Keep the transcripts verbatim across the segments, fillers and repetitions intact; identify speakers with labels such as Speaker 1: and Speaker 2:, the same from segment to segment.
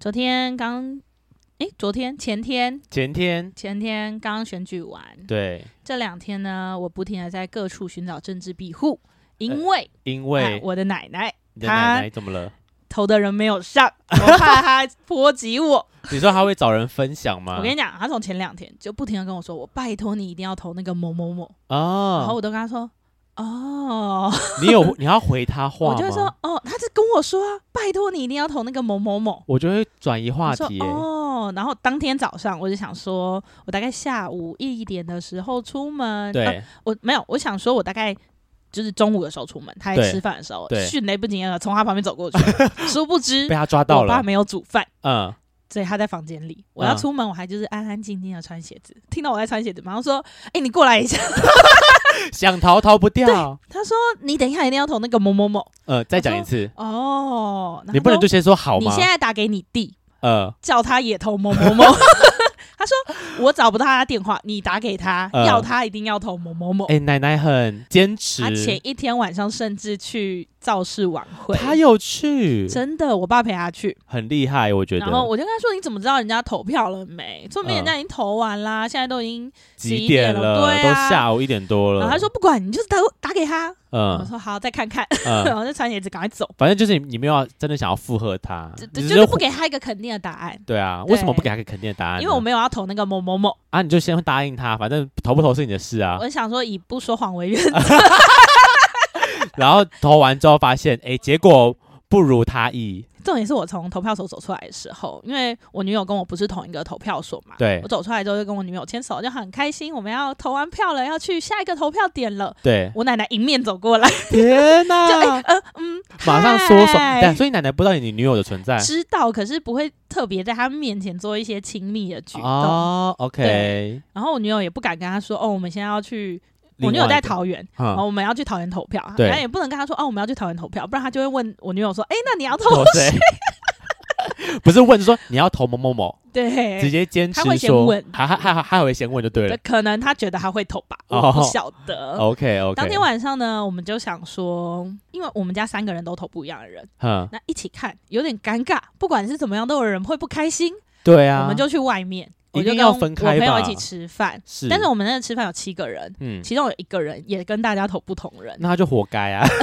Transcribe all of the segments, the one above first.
Speaker 1: 昨天刚，哎，昨天前天
Speaker 2: 前天
Speaker 1: 前天刚选举完，
Speaker 2: 对，
Speaker 1: 这两天呢，我不停的在各处寻找政治庇护，因为、呃、
Speaker 2: 因为、
Speaker 1: 哎、我的奶奶，
Speaker 2: 你的奶奶怎么了？
Speaker 1: 投的人没有上，我怕她波及我。
Speaker 2: 你说他会找人分享吗？
Speaker 1: 我跟你讲，他从前两天就不停的跟我说，我拜托你一定要投那个某某某
Speaker 2: 哦，
Speaker 1: 然后我都跟他说。哦，
Speaker 2: 你有你要回他话吗？
Speaker 1: 我就会说哦，他就跟我说、啊，拜托你一定要投那个某某某，
Speaker 2: 我就会转移话题、欸。
Speaker 1: 哦，然后当天早上我就想说，我大概下午一点的时候出门，
Speaker 2: 对，
Speaker 1: 呃、我没有，我想说我大概就是中午的时候出门，他在吃饭的时候，迅雷不及掩耳从他旁边走过去，殊不知
Speaker 2: 被他抓到了，
Speaker 1: 我爸没有煮饭，
Speaker 2: 嗯。
Speaker 1: 所以他在房间里，我要出门，我还就是安安静静的穿鞋子。嗯、听到我在穿鞋子，马上说：“哎、欸，你过来一下。”
Speaker 2: 想逃逃不掉。
Speaker 1: 他说：“你等一下一定要投那个某某某。”
Speaker 2: 呃，再讲一次。
Speaker 1: 哦，
Speaker 2: 你不能就先说好吗？
Speaker 1: 你现在打给你弟，
Speaker 2: 呃，
Speaker 1: 叫他也投某某某。他说：“我找不到他的电话，你打给他，呃、要他一定要投某某某。”
Speaker 2: 哎、欸，奶奶很坚持。
Speaker 1: 他前一天晚上甚至去造势晚会，
Speaker 2: 他有去，
Speaker 1: 真的，我爸陪他去，
Speaker 2: 很厉害，我觉得。
Speaker 1: 然后我就跟他说：“你怎么知道人家投票了没？说明人家已经投完啦，呃、现在都已经
Speaker 2: 几
Speaker 1: 点
Speaker 2: 了，
Speaker 1: 对啊，
Speaker 2: 都下午一点多了。”
Speaker 1: 然后他说：“不管，你就是打打给他。”
Speaker 2: 嗯，
Speaker 1: 我说好，再看看，
Speaker 2: 嗯、
Speaker 1: 然后就穿鞋子赶快走。
Speaker 2: 反正就是你，你没有真的想要附和他，
Speaker 1: 就就是不给他一个肯定的答案。
Speaker 2: 对啊，为什么不给他一个肯定的答案呢？
Speaker 1: 因为我没有要投那个某某某
Speaker 2: 啊，你就先答应他，反正投不投是你的事啊。
Speaker 1: 我想说以不说谎为原则。
Speaker 2: 然后投完之后发现，哎，结果不如他意。
Speaker 1: 重点是我从投票所走出来的时候，因为我女友跟我不是同一个投票所嘛，
Speaker 2: 对，
Speaker 1: 我走出来之后就跟我女友牵手，就很开心，我们要投完票了，要去下一个投票点了。
Speaker 2: 对，
Speaker 1: 我奶奶迎面走过来，
Speaker 2: 天哪，
Speaker 1: 就哎呃嗯，
Speaker 2: 马上缩手。但所以奶奶不知道你女友的存在，
Speaker 1: 知道，可是不会特别在她面前做一些亲密的举动。
Speaker 2: 哦 ，OK。
Speaker 1: 然后我女友也不敢跟她说，哦，我们现在要去。我女友在桃园、嗯，然后我们要去桃园投票，
Speaker 2: 对，
Speaker 1: 也不能跟她说哦，我们要去桃园投票，不然她就会问我女友说，哎，那你要投谁？
Speaker 2: 不是问，是说你要投某某某，
Speaker 1: 对，
Speaker 2: 直接坚持说，
Speaker 1: 他会先问，
Speaker 2: 还还还还会先问就对了，
Speaker 1: 可能他觉得他会投吧，
Speaker 2: 哦、
Speaker 1: 我不晓得。
Speaker 2: OK OK。
Speaker 1: 当天晚上呢，我们就想说，因为我们家三个人都投不一样的人，
Speaker 2: 嗯，
Speaker 1: 那一起看有点尴尬，不管是怎么样，都有人会不开心。
Speaker 2: 对啊，
Speaker 1: 我们就去外面。
Speaker 2: 一定要分开吧，
Speaker 1: 我就跟我朋友一起吃饭，
Speaker 2: 是，
Speaker 1: 但是我们那吃饭有七个人，
Speaker 2: 嗯，
Speaker 1: 其中有一个人也跟大家投不同人，
Speaker 2: 那他就活该啊。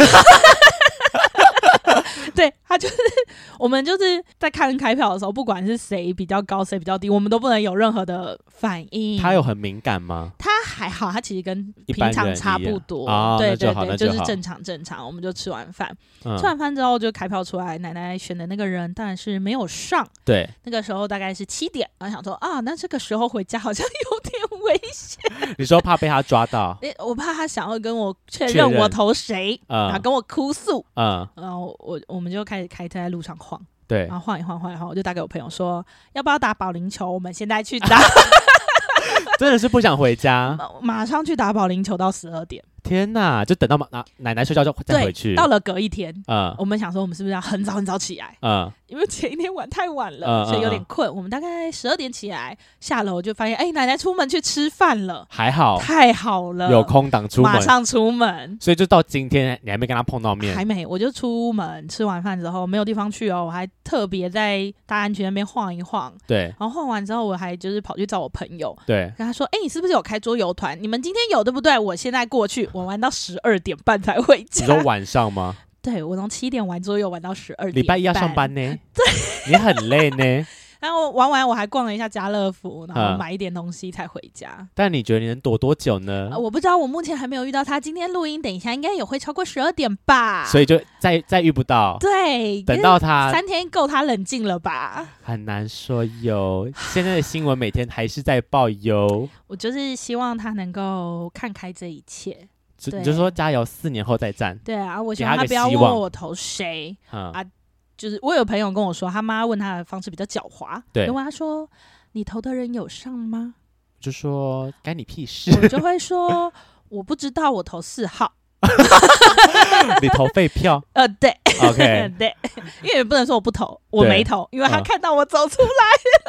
Speaker 1: 对，他就是我们就是在看开票的时候，不管是谁比较高，谁比较低，我们都不能有任何的反应。
Speaker 2: 他有很敏感吗？
Speaker 1: 他还好，他其实跟平常差不多。
Speaker 2: 哦、
Speaker 1: 对对
Speaker 2: 对，
Speaker 1: 就, 就是正常正常。我们就吃完饭、
Speaker 2: 嗯，吃
Speaker 1: 完饭之后就开票出来，奶奶选的那个人当然是没有上。
Speaker 2: 对，
Speaker 1: 那个时候大概是七点，然后想说啊，那这个时候回家好像有点危险。
Speaker 2: 你说怕被他抓到？
Speaker 1: 我怕他想要跟我确认我投谁，
Speaker 2: 嗯、
Speaker 1: 然后跟我哭诉。
Speaker 2: 嗯，
Speaker 1: 然后我我们就开始开车在路上晃，
Speaker 2: 对，
Speaker 1: 然后晃一晃晃一晃，我就打给我朋友说，要不要打保龄球？我们现在去打。
Speaker 2: 真的是不想回家，
Speaker 1: 马上去打保龄球到十二点。
Speaker 2: 天哪，就等到奶奶奶睡觉就再回去。
Speaker 1: 到了隔一天，
Speaker 2: 嗯，
Speaker 1: 我们想说我们是不是要很早很早起来？
Speaker 2: 嗯，
Speaker 1: 因为前一天晚太晚了，
Speaker 2: 嗯、
Speaker 1: 所以有点困。嗯、我们大概十二点起来，下楼就发现，哎、欸，奶奶出门去吃饭了。
Speaker 2: 还好，
Speaker 1: 太好了，
Speaker 2: 有空档出门，
Speaker 1: 马上出门。
Speaker 2: 所以就到今天，你还没跟他碰到面？
Speaker 1: 还没，我就出门吃完饭之后没有地方去哦，我还特别在大安区那边晃一晃。
Speaker 2: 对，
Speaker 1: 然后晃完之后，我还就是跑去找我朋友，
Speaker 2: 对，
Speaker 1: 跟他说，哎、欸，你是不是有开桌游团？你们今天有对不对？我现在过去，我玩到十二点半才回家。
Speaker 2: 你说晚上吗？
Speaker 1: 对，我从七点玩桌游玩到十二点半。
Speaker 2: 礼拜一要上班呢，
Speaker 1: 对，
Speaker 2: 你很累呢。
Speaker 1: 然后玩完我还逛了一下家乐福，然后买一点东西才回家。
Speaker 2: 嗯、但你觉得你能躲多久呢、
Speaker 1: 呃？我不知道，我目前还没有遇到他。今天录音，等一下应该也会超过十二点吧。
Speaker 2: 所以就再再遇不到。
Speaker 1: 对，
Speaker 2: 等到他
Speaker 1: 三天够他冷静了吧？
Speaker 2: 很难说哟。现在的新闻每天还是在报哟。
Speaker 1: 我就是希望他能够看开这一切。
Speaker 2: 你就说加油，四年后再战。
Speaker 1: 对啊，我希望他不要问我投谁、嗯、啊。就是我有朋友跟我说，他妈问他的方式比较狡猾，
Speaker 2: 对，
Speaker 1: 就问他说：“你投的人有上吗？”
Speaker 2: 就说干你屁事。
Speaker 1: 我就会说：“我不知道，我投四号。”
Speaker 2: 你投废票？
Speaker 1: 呃，对
Speaker 2: ，OK，
Speaker 1: 对，因为也不能说我不投，我没投，嗯、因为他看到我走出来。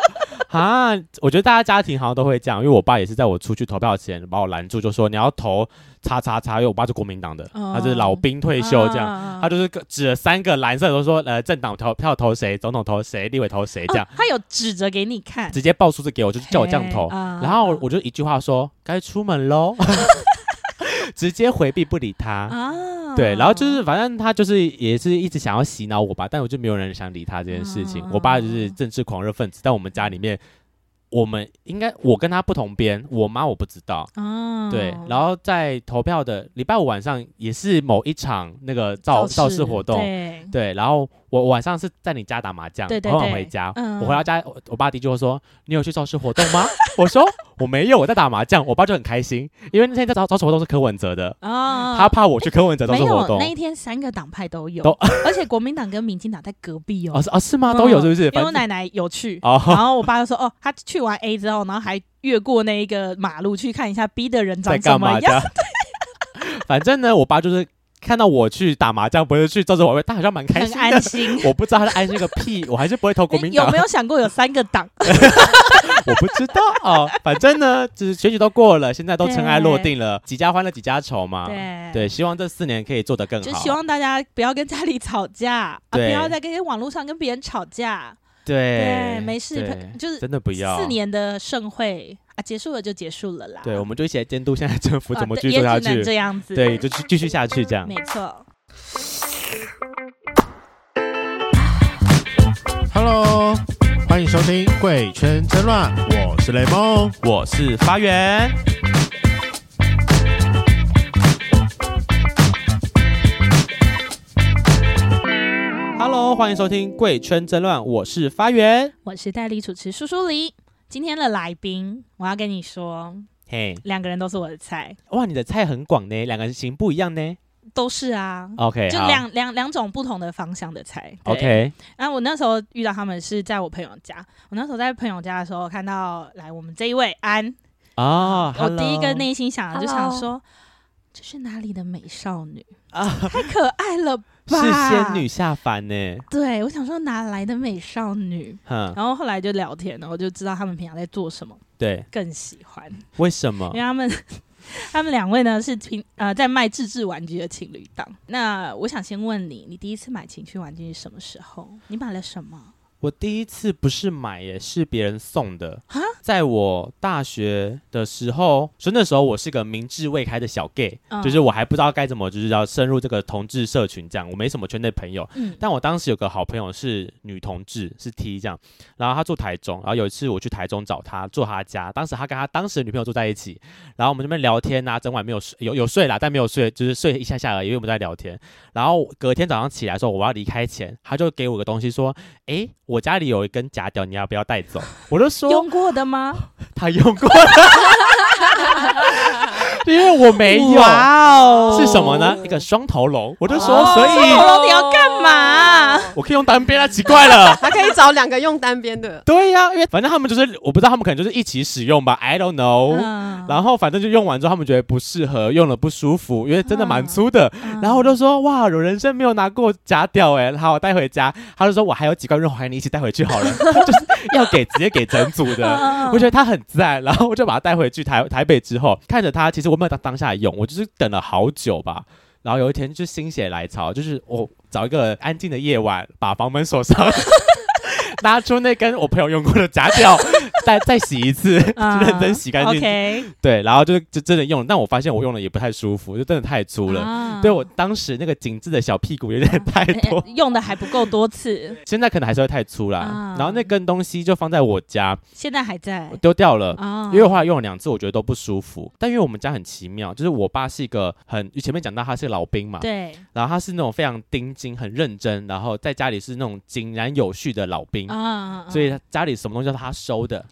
Speaker 2: 啊，我觉得大家家庭好像都会这样，因为我爸也是在我出去投票前把我拦住，就说你要投叉叉叉，因为我爸是国民党的，哦、他是老兵退休这样，哦、他就是指了三个蓝色都说呃政党投票投谁，总统投谁，立委投谁这样、哦，
Speaker 1: 他有指着给你看，
Speaker 2: 直接报数字给我，就叫我这样投，然后我就一句话说该出门喽。直接回避不理他、啊、对，然后就是反正他就是也是一直想要洗脑我吧，但我就没有人想理他这件事情、啊、我爸就是政治狂热分子，但我们家里面我们应该我跟他不同边，我妈我不知道、啊、对，然后在投票的礼拜五晚上也是某一场那个造造势活动， 对, 对，然后我晚上是在你家打麻将，对对对，我晚回家、嗯、我回到家 我, 我爸第一句会说你有去造势活动吗？我说我没有，我在打麻将。我爸就很开心，因为那天在造造势活动是柯文哲的、哦、他怕我去柯文哲造势活动。
Speaker 1: 没有，那一天三个党派都有，都而且国民党跟民进党在隔壁哦。
Speaker 2: 哦 是, 哦是吗、嗯？都有是不是？
Speaker 1: 因为我奶奶有去、哦、然后我爸就说哦，他去完 A 之后，然后还越过那一个马路去看一下 B 的人长怎么样。
Speaker 2: 反正呢，我爸就是看到我去打麻将，不是去造势晚会，他好像蛮开心的，
Speaker 1: 很安心。
Speaker 2: 我不知道他在安心个屁，我还是不会投国民党。
Speaker 1: 有没有想过有三个党？
Speaker 2: 我不知道哦，反正呢，就是选举都过了，现在都尘埃落定了，几家欢乐几家愁嘛。对对，希望这四年可以做得更好。
Speaker 1: 就希望大家不要跟家里吵架，啊、不要再跟网络上跟别人吵架。
Speaker 2: 对
Speaker 1: 对，没事，就是
Speaker 2: 真的不要。
Speaker 1: 四年的盛会啊，结束了就结束了啦。
Speaker 2: 对，我们就一起来监督现在政府怎么继续做下去。
Speaker 1: 啊、也只能这样子。
Speaker 2: 对，就继续下去这样。
Speaker 1: 没错。
Speaker 3: Hello， 欢迎收听《贵圈争乱》，我是雷梦，
Speaker 2: 我是发源。Hello， 欢迎收听《贵圈争乱》，我是发源，
Speaker 1: 我是代理主持苏苏黎。今天的来宾，我要跟你说，嘿，两个人都是我的菜。
Speaker 2: 哇，你的菜很广呢，两个人型不一样呢。
Speaker 1: 都是啊
Speaker 2: ，OK，
Speaker 1: 就两两两种不同的方向的菜
Speaker 2: ，OK。
Speaker 1: 然后我那时候遇到他们是在我朋友家，我那时候在朋友家的时候看到来我们这一位安
Speaker 2: 啊，
Speaker 1: oh, 我第一个内心想的就想说，这是哪里的美少女啊？太可爱了吧！
Speaker 2: 是仙女下凡呢。
Speaker 1: 对，我想说哪来的美少女？然后后来就聊天，然后就知道他们平常在做什么。
Speaker 2: 对，
Speaker 1: 更喜欢。
Speaker 2: 为什么？
Speaker 1: 因为他们。他们两位呢是平呃在卖自制玩具的情侣档。那我想先问你，你第一次买情趣玩具是什么时候？你买了什么？
Speaker 2: 我第一次不是买耶，是别人送的。在我大学的时候，所以那时候我是个明智未开的小 gay，、嗯、就是我还不知道该怎么就是要深入这个同志社群这样，我没什么圈内朋友、嗯、但我当时有个好朋友是女同志，是 T 这样，然后他住台中，然后有一次我去台中找他，住他家，当时他跟他当时的女朋友住在一起，然后我们这边聊天啊，整晚没有睡，有有睡啦，但没有睡，就是睡一下下而已，因为我们在聊天。然后隔天早上起来的时候，我要离开前，他就给我个东西说，哎，我家里有一根假屌，你要不要带走？我就说
Speaker 1: 用过的吗？
Speaker 2: 他用过的。因为我没有。
Speaker 1: 哇哦，
Speaker 2: 是什么呢？一个双头龙。我就说，哦、所以
Speaker 1: 双头龙你要干嘛？
Speaker 2: 我可以用单边啊，奇怪了。
Speaker 4: 他可以找两个用单边的。
Speaker 2: 对呀、啊，因为反正他们就是我不知道他们可能就是一起使用吧 ，I don't know、嗯。然后反正就用完之后，他们觉得不适合，用了不舒服，因为真的蛮粗的。嗯、然后我就说，哇，我人生没有拿过假屌哎、欸，好，我带回家。他就说我还有几罐润滑液，你一起带回去好了。就是要给直接给整组的，嗯、我觉得他很赞，然后我就把他带回去台台北之后，看着他，其实我没有当当下用，我就是等了好久吧。然后有一天就心血来潮，就是我找一个安静的夜晚，把房门锁上，拿出那根我朋友用过的假屌，再再洗一次，uh, 认真洗干净。
Speaker 1: Okay.
Speaker 2: 对，然后就就真的用了，但我发现我用了也不太舒服，就真的太粗了。Uh. 对我当时那个紧致的小屁股有点太多，
Speaker 1: 用的还不够多次。
Speaker 2: 现在可能还是会太粗啦。Uh. 然后那根东西就放在我家，
Speaker 1: 现在还在，
Speaker 2: 我丢掉了。
Speaker 1: Uh.
Speaker 2: 因为我后来用了两次，我觉得都不舒服。但因为我们家很奇妙，就是我爸是一个很前面讲到他是老兵嘛，
Speaker 1: 对，
Speaker 2: 然后他是那种非常盯紧、很认真，然后在家里是那种井然有序的老兵。啊，所以家里什么东西都是他收的。
Speaker 1: 哦，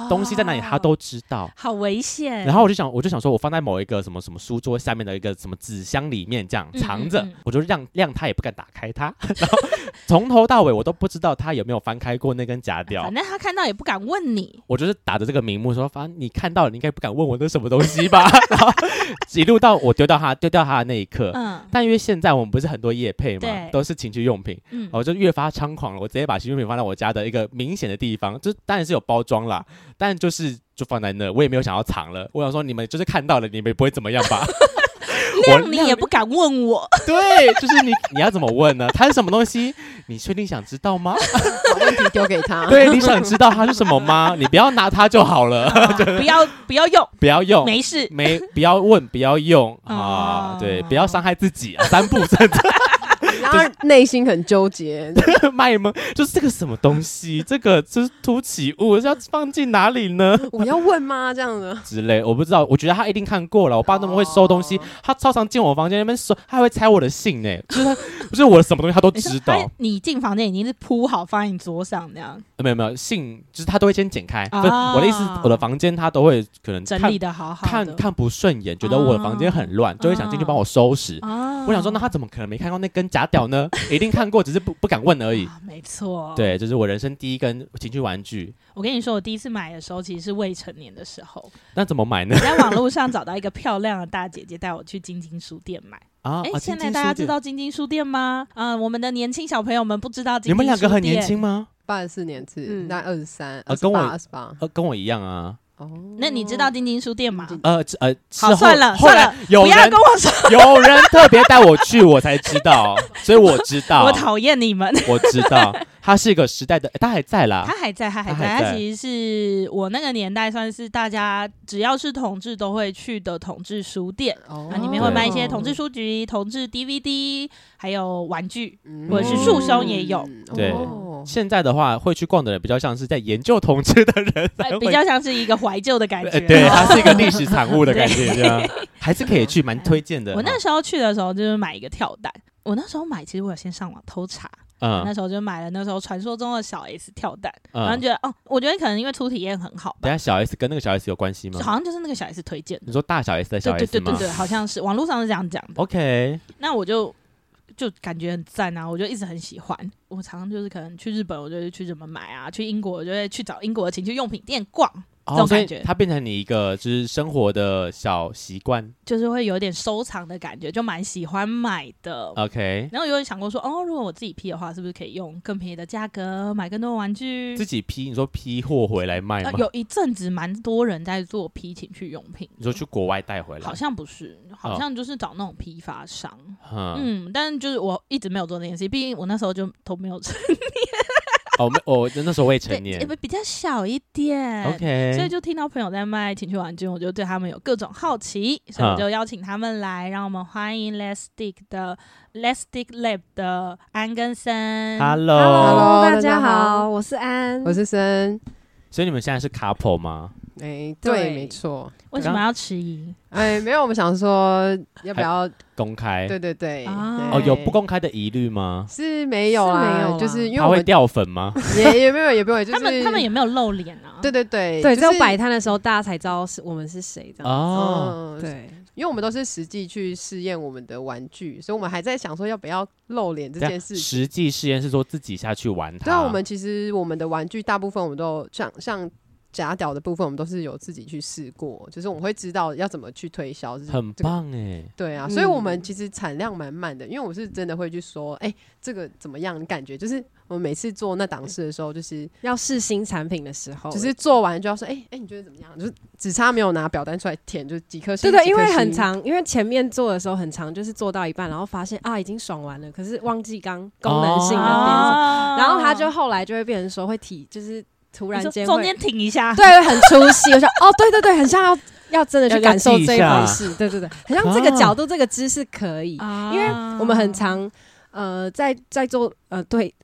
Speaker 2: 东西在哪里他都知道，
Speaker 1: 好危险。
Speaker 2: 然后我就想，我就想说，我放在某一个什么什么书桌下面的一个什么纸箱里面，这样藏着，嗯嗯嗯我就让让他也不敢打开它，然后从头到尾我都不知道他有没有翻开过那根夹条。
Speaker 1: 反正他看到也不敢问你。
Speaker 2: 我就是打着这个名目说，反正你看到了，你应该不敢问我那什么东西吧？然后一路到我丢掉他丢掉他的那一刻，嗯，但因为现在我们不是很多业配嘛，都是情趣用品，嗯，我就越发猖狂了。我直接把情趣用品放在我家的一个明显的地方，就当然是有包装啦，但就是就放在那，我也没有想要藏了。我想说，你们就是看到了，你们也不会怎么样吧？
Speaker 1: 亮你也不敢问我，
Speaker 2: 对，就是你你要怎么问呢？它是什么东西？你确定想知道吗？
Speaker 4: 把问题丢给他。
Speaker 2: 对，你想知道它是什么吗？你不要拿它就好了，
Speaker 1: 啊、不要不要用，
Speaker 2: 不要用，
Speaker 1: 没事，
Speaker 2: 没不要问，不要用啊、哦，对，不要伤害自己啊，三步正正。
Speaker 4: 然后内心很纠结，
Speaker 2: 卖萌就是这个什么东西，这个就是凸起物，要放进哪里呢？
Speaker 4: 我要问吗？这样的
Speaker 2: 之类，我不知道。我觉得他一定看过了。我爸那么会收东西，哦、他超常进我房间那边收，他还会拆我的信呢。就是他，就是我的什么东西他都知道。
Speaker 1: 你进房间已经是铺好放在你桌上那样。
Speaker 2: 没有没有，信就是他都会先剪开。哦、我的意思，我的房间他都会可能
Speaker 1: 整理的好好的，
Speaker 2: 看看不顺眼，觉得我的房间很乱，哦、就会想进去帮我收拾。哦、我想说，那他怎么可能没看过那根假屌呢？一定看过，只是不不敢问而已。
Speaker 1: 啊、没错，
Speaker 2: 对，这是我人生第一根情趣玩具。
Speaker 1: 我跟你说，我第一次买的时候其实是未成年的时候。
Speaker 2: 那怎么买呢？
Speaker 1: 我在网络上找到一个漂亮的大姐姐，带我去晶晶书店买。啊，哎、欸，现在大家知道晶晶书店吗？嗯、呃，我们的年轻小朋友们不知道晶晶书店。
Speaker 2: 你们两个很年轻吗？
Speaker 4: 八十四年次，嗯，大概二十三，
Speaker 2: 呃，跟我
Speaker 4: 二十八，
Speaker 2: 呃，跟我一样啊。
Speaker 1: 哦，那你知道晶晶书店吗？
Speaker 2: 呃呃，
Speaker 1: 好，算了算了，
Speaker 2: 有人
Speaker 1: 不要跟我说，
Speaker 2: 有人特别带我去，我才知道，所以我知道。
Speaker 1: 我讨厌你们，
Speaker 2: 我知道，它是一个时代的，他还在啦，
Speaker 1: 他还在，他还在，他其实是我那个年代算是大家只要是同志都会去的同志书店，哦，里面会卖一些同志书籍、同志 D V D， 还有玩具，嗯、或者是束胸也有，
Speaker 2: 嗯、对。哦现在的话，会去逛的人比较像是在研究同志的人，
Speaker 1: 比较像是一个怀旧的感觉。呃、
Speaker 2: 对，它是一个历史产物的感觉，这样还是可以去，蛮推荐的。
Speaker 1: 我那时候去的时候就是买一个跳蛋，我那时候买其实我有先上网偷查，嗯，那时候就买了那时候传说中的小 S 跳蛋，嗯、然后觉得哦，我觉得可能因为初体验很好吧。
Speaker 2: 等一下小 S 跟那个小 S 有关系吗？
Speaker 1: 好像就是那个小 S 推荐的。
Speaker 2: 你说大小 S 的小 S 吗？
Speaker 1: 对对对对对，好像是网络上是这样讲的。
Speaker 2: OK，
Speaker 1: 那我就。就感觉很赞啊，我就一直很喜欢。我常常就是可能去日本，我就会去日本买啊；去英国，我就会去找英国的情趣用品店逛。哦、这种感觉，
Speaker 2: 它变成你一个就是生活的小习惯，
Speaker 1: 就是会有点收藏的感觉，就蛮喜欢买的。
Speaker 2: OK，
Speaker 1: 然后有想过说，哦，如果我自己批的话，是不是可以用更便宜的价格买更多玩具？
Speaker 2: 自己批？你说批货回来卖吗？
Speaker 1: 呃、有一阵子蛮多人在做批情趣用品，
Speaker 2: 你说去国外带回来？
Speaker 1: 好像不是，好像就是找那种批发商。哦、嗯，但是就是我一直没有做那件事，毕竟我那时候就都没有成年。
Speaker 2: 哦，我那时候未成年，
Speaker 1: 比较小一点
Speaker 2: ，OK，
Speaker 1: 所以就听到朋友在卖情趣玩具，我就对他们有各种好奇，所以我就邀请他们来，让我们欢迎 Let's Stick 的 Let's Stick Lab 的安跟森。
Speaker 2: Hello，
Speaker 5: 大家好，我是安，
Speaker 4: 我是森。
Speaker 2: 所以你们现在是 couple 吗？
Speaker 4: 哎、欸，对，没错。
Speaker 1: 为什么要迟疑？
Speaker 4: 哎、欸，没有，我们想说要不要
Speaker 2: 公开？
Speaker 4: 对对对。
Speaker 2: 哦，哦有不公开的疑虑吗？
Speaker 4: 是没有啊，没有就是因为
Speaker 2: 他会掉粉吗？
Speaker 4: 也也没有，也没有，就是
Speaker 1: 他们他们也没有露脸啊。
Speaker 4: 对对对，
Speaker 5: 对，
Speaker 4: 就是、
Speaker 5: 只有摆摊的时候大家才知道是我们是谁这样。
Speaker 2: 哦，
Speaker 4: 嗯、对。因为我们都是实际去试验我们的玩具，所以我们还在想说要不要露脸这件事情。
Speaker 2: 实际试验是说自己下去玩它。
Speaker 4: 对啊，我们其实我们的玩具大部分我们都像像假屌的部分，我们都是有自己去试过，就是我们会知道要怎么去推销、就是这个。
Speaker 2: 很棒哎！
Speaker 4: 对啊，所以我们其实产量蛮慢的，因为我是真的会去说，哎、欸，这个怎么样？感觉就是我们每次做那档事的时候，就是
Speaker 5: 要试新产品的时候，
Speaker 4: 就是做完就要说，哎、欸、哎、欸，你觉得怎么样？就是只差没有拿表单出来填，就几颗星。
Speaker 5: 对对，因为很长，因为前面做的时候很长，就是做到一半，然后发现啊已经爽完了，可是忘记刚功能性那边、哦，然后他就后来就会变成说会提，就是突然间
Speaker 1: 中間停一下，
Speaker 5: 对，很出戏。我想哦，对对对，很像要要真的去感受这一回事，对对对，很像这个角度、啊、这个姿势可以、啊，因为我们很常呃在在做呃对。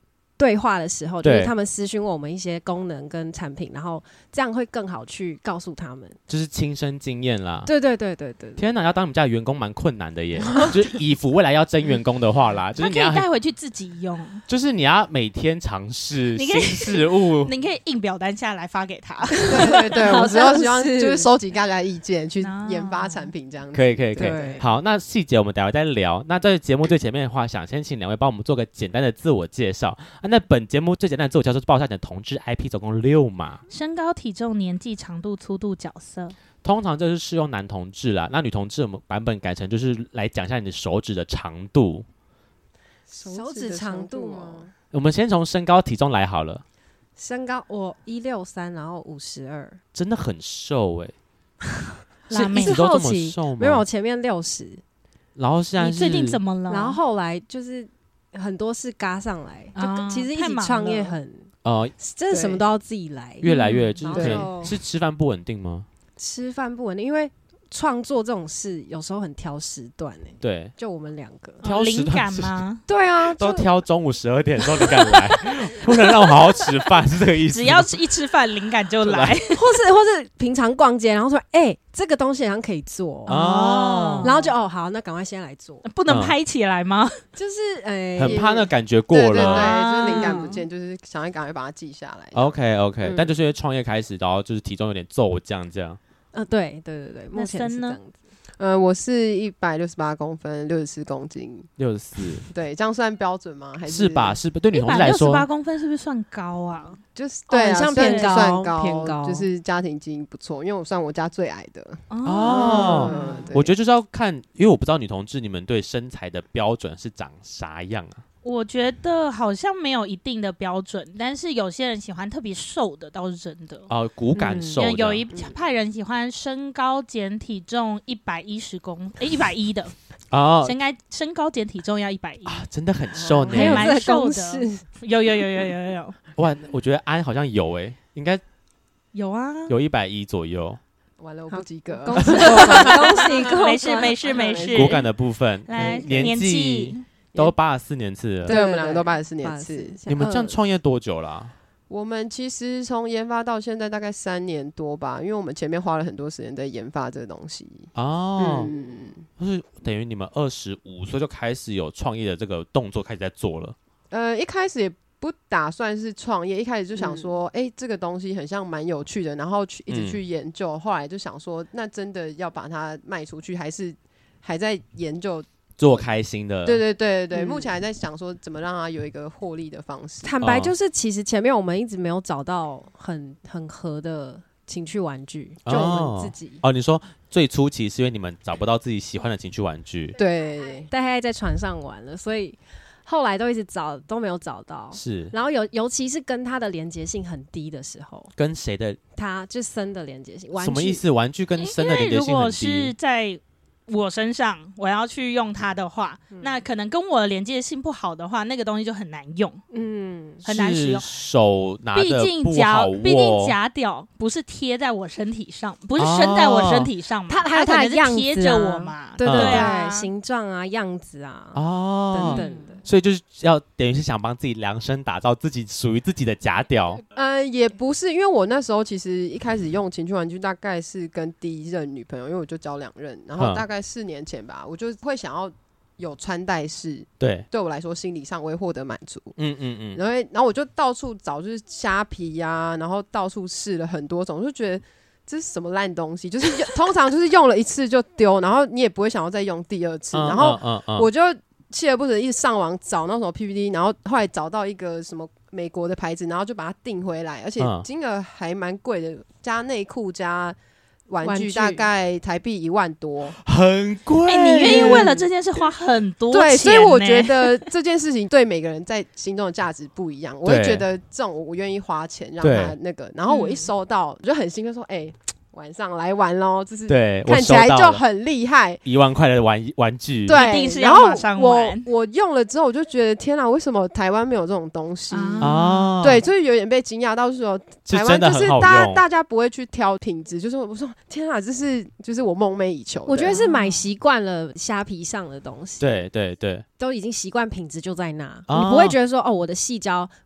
Speaker 5: 对话的时候，就是他们私讯问我们一些功能跟产品，然后这样会更好去告诉他们，
Speaker 2: 就是亲身经验啦。
Speaker 5: 对对对对 对, 对。
Speaker 2: 天哪，要当你们家的员工蛮困难的耶，就是以服未来要征员工的话啦，就是你要
Speaker 1: 他可以带回去自己用，
Speaker 2: 就是你要每天尝试新事物，
Speaker 1: 你可以印表单下来发给他。
Speaker 4: 对对对，我主要希望就是收集大家的意见，去研发产品这样子。
Speaker 2: 可以可以可以。好，那细节我们等一下再聊。那在节目最前面的话，想先请两位帮我们做个简单的自我介绍。啊、那本节目最简单的自我介绍是报一下你的同志 I P， 总共六码：
Speaker 1: 身高、体重、年纪、长度、粗度、角色。
Speaker 2: 通常这是适用男同志啦，那女同志我们版本改成就是来讲一下你的手指的长度。
Speaker 5: 手指长度吗？
Speaker 2: 我们先从身高体重来好了。
Speaker 5: 身高我一六三，然后五十二，
Speaker 2: 真的很瘦哎、欸，
Speaker 5: 是一直都这么瘦吗？没有，我前面六十，
Speaker 2: 然后现在是
Speaker 1: 你最近怎么了？
Speaker 5: 然后后来就是很多事嘎上来，啊、就其实一起创业很哦，真的什么都要自己来，
Speaker 2: 越来越就是可能是吃饭不稳定吗？
Speaker 5: 吃饭不稳定，因为创作这种事有时候很挑时段哎、欸，
Speaker 2: 对，
Speaker 5: 就我们两个
Speaker 2: 挑
Speaker 1: 灵感吗？
Speaker 5: 对啊，
Speaker 2: 都挑中午十二点的时候你敢来，不能让我好好吃饭，是这个意思。
Speaker 1: 只要一吃饭，灵感就来，或
Speaker 5: 是或是平常逛街，然后说，哎、欸，这个东西好像可以做哦，然后就哦好，那赶快先来做，
Speaker 1: 不能拍起来吗？
Speaker 5: 嗯、就是哎，
Speaker 2: 欸、很怕那感觉过了，
Speaker 4: 对对对，就是灵感不见，就是想要赶快把它记下来。
Speaker 2: OK OK，、嗯、但就是因为创业开始，然后就是体重有点骤降这样。
Speaker 5: 呃，对对对对，目前是这样子。
Speaker 4: 呃，我是一百六十八公分，六十四公斤，
Speaker 2: 六十四，
Speaker 4: 对，这样算标准吗？还是
Speaker 2: 是吧？是对女同志来说，
Speaker 1: 一百六十八公分是不是算高啊？
Speaker 4: 就是对、啊，
Speaker 5: 哦、像偏高，
Speaker 4: 算高，
Speaker 5: 偏高，
Speaker 4: 就是家庭基因不错，因为我算我家最矮的。
Speaker 2: 哦，嗯、我觉得就是要看，因为我不知道女同志你们对身材的标准是长啥样啊？
Speaker 1: 我觉得好像没有一定的标准，但是有些人喜欢特别瘦的，倒是真的。
Speaker 2: 哦、呃，骨感瘦的、
Speaker 1: 嗯。有一派人喜欢身高减体重一百一十公，哎，一百一的。哦。身高身高减体重要一百一
Speaker 2: 啊，真的很瘦呢，
Speaker 5: 还有
Speaker 1: 蛮瘦
Speaker 5: 的。
Speaker 1: 有有有有有有。
Speaker 2: 哇，我觉得安好像有哎、欸，应该
Speaker 1: 有啊，
Speaker 2: 有一百一左右。
Speaker 4: 完了，我不及格。
Speaker 5: 恭喜恭喜恭喜！
Speaker 1: 没事没事没事。
Speaker 2: 骨感的部分，
Speaker 1: 来
Speaker 2: 年纪。都八十四年次了，
Speaker 4: 对，我们两个都八十四年次。
Speaker 2: 你们这样创业多久啦、啊？
Speaker 4: 我们其实从研发到现在大概三年多吧，因为我们前面花了很多时间在研发这个东西。
Speaker 2: 哦，嗯，就是等于你们二十五岁就开始有创业的这个动作开始在做了。
Speaker 4: 呃，一开始也不打算是创业，一开始就想说，哎、嗯欸，这个东西很像蛮有趣的，然后去一直去研究、嗯。后来就想说，那真的要把它卖出去，还是还在研究。
Speaker 2: 做开心的，
Speaker 4: 对对对对、嗯，目前还在想说怎么让它有一个获利的方式。
Speaker 5: 坦白就是，其实前面我们一直没有找到很很合的情趣玩具，就我们自己。
Speaker 2: 哦，哦你说最初期是因为你们找不到自己喜欢的情趣玩具，
Speaker 4: 对，
Speaker 5: 大概在船上玩了，所以后来都一直找都没有找到。
Speaker 2: 是，
Speaker 5: 然后有尤其是跟它的连结性很低的时候，
Speaker 2: 跟谁的？
Speaker 5: 它就生的连结性，玩
Speaker 2: 具什么意思？玩具跟生的连结性很低？
Speaker 1: 如果是在我身上我要去用它的话、嗯、那可能跟我的连接性不好的话，那个东西就很难用，嗯，很难使用，
Speaker 2: 手拿得不好握，毕竟
Speaker 1: 假毕竟假屌不是贴在我身体上，不是伸在我身体上嘛，
Speaker 5: 它还有它的样子、啊、
Speaker 1: 贴着我嘛，
Speaker 5: 对对 对,、
Speaker 1: 嗯、对啊，
Speaker 5: 形状啊样子啊
Speaker 2: 哦
Speaker 5: 等等的，
Speaker 2: 所以就是要等于是想帮自己量身打造自己属于自己的假屌。
Speaker 4: 呃，也不是，因为我那时候其实一开始用情趣玩具大概是跟第一任女朋友，因为我就交两任，然后大概四年前吧，我就会想要有穿戴式，
Speaker 2: 对，
Speaker 4: 对我来说心理上我会获得满足，
Speaker 2: 嗯嗯嗯，
Speaker 4: 然后然后我就到处找，就是虾皮啊，然后到处试了很多种，我就觉得这是什么烂东西，就是通常就是用了一次就丢，然后你也不会想要再用第二次，嗯、然后我就锲而不舍一直上网找那种 P P T， 然后后来找到一个什么美国的牌子，然后就把它订回来，而且金额还蛮贵的，加内裤加玩具大概台币一万多，
Speaker 2: 很贵。
Speaker 1: 哎、欸，你愿意为了这件事花很多钱、欸？
Speaker 4: 对，所以我觉得这件事情对每个人在心中的价值不一样。我会觉得这种我愿意花钱让他那个，然后我一收到，我就很兴奋说：“哎、欸。”晚上来玩咯，就是看起来就很厉害，
Speaker 2: 一万块的玩玩具，
Speaker 4: 对，
Speaker 1: 一定是要马上玩。
Speaker 4: 然后我我用了之后，我就觉得天哪，为什么台湾没有这种东西啊？对，就是有点被惊讶到，说台湾就是大家大家不会去挑品质，就是我说天哪，这是就是我梦寐以求的。
Speaker 5: 我觉得是买习惯了虾皮上的东西，
Speaker 2: 对对对，
Speaker 5: 都已经习惯品质就在那，哦、你不会觉得说哦，我的矽胶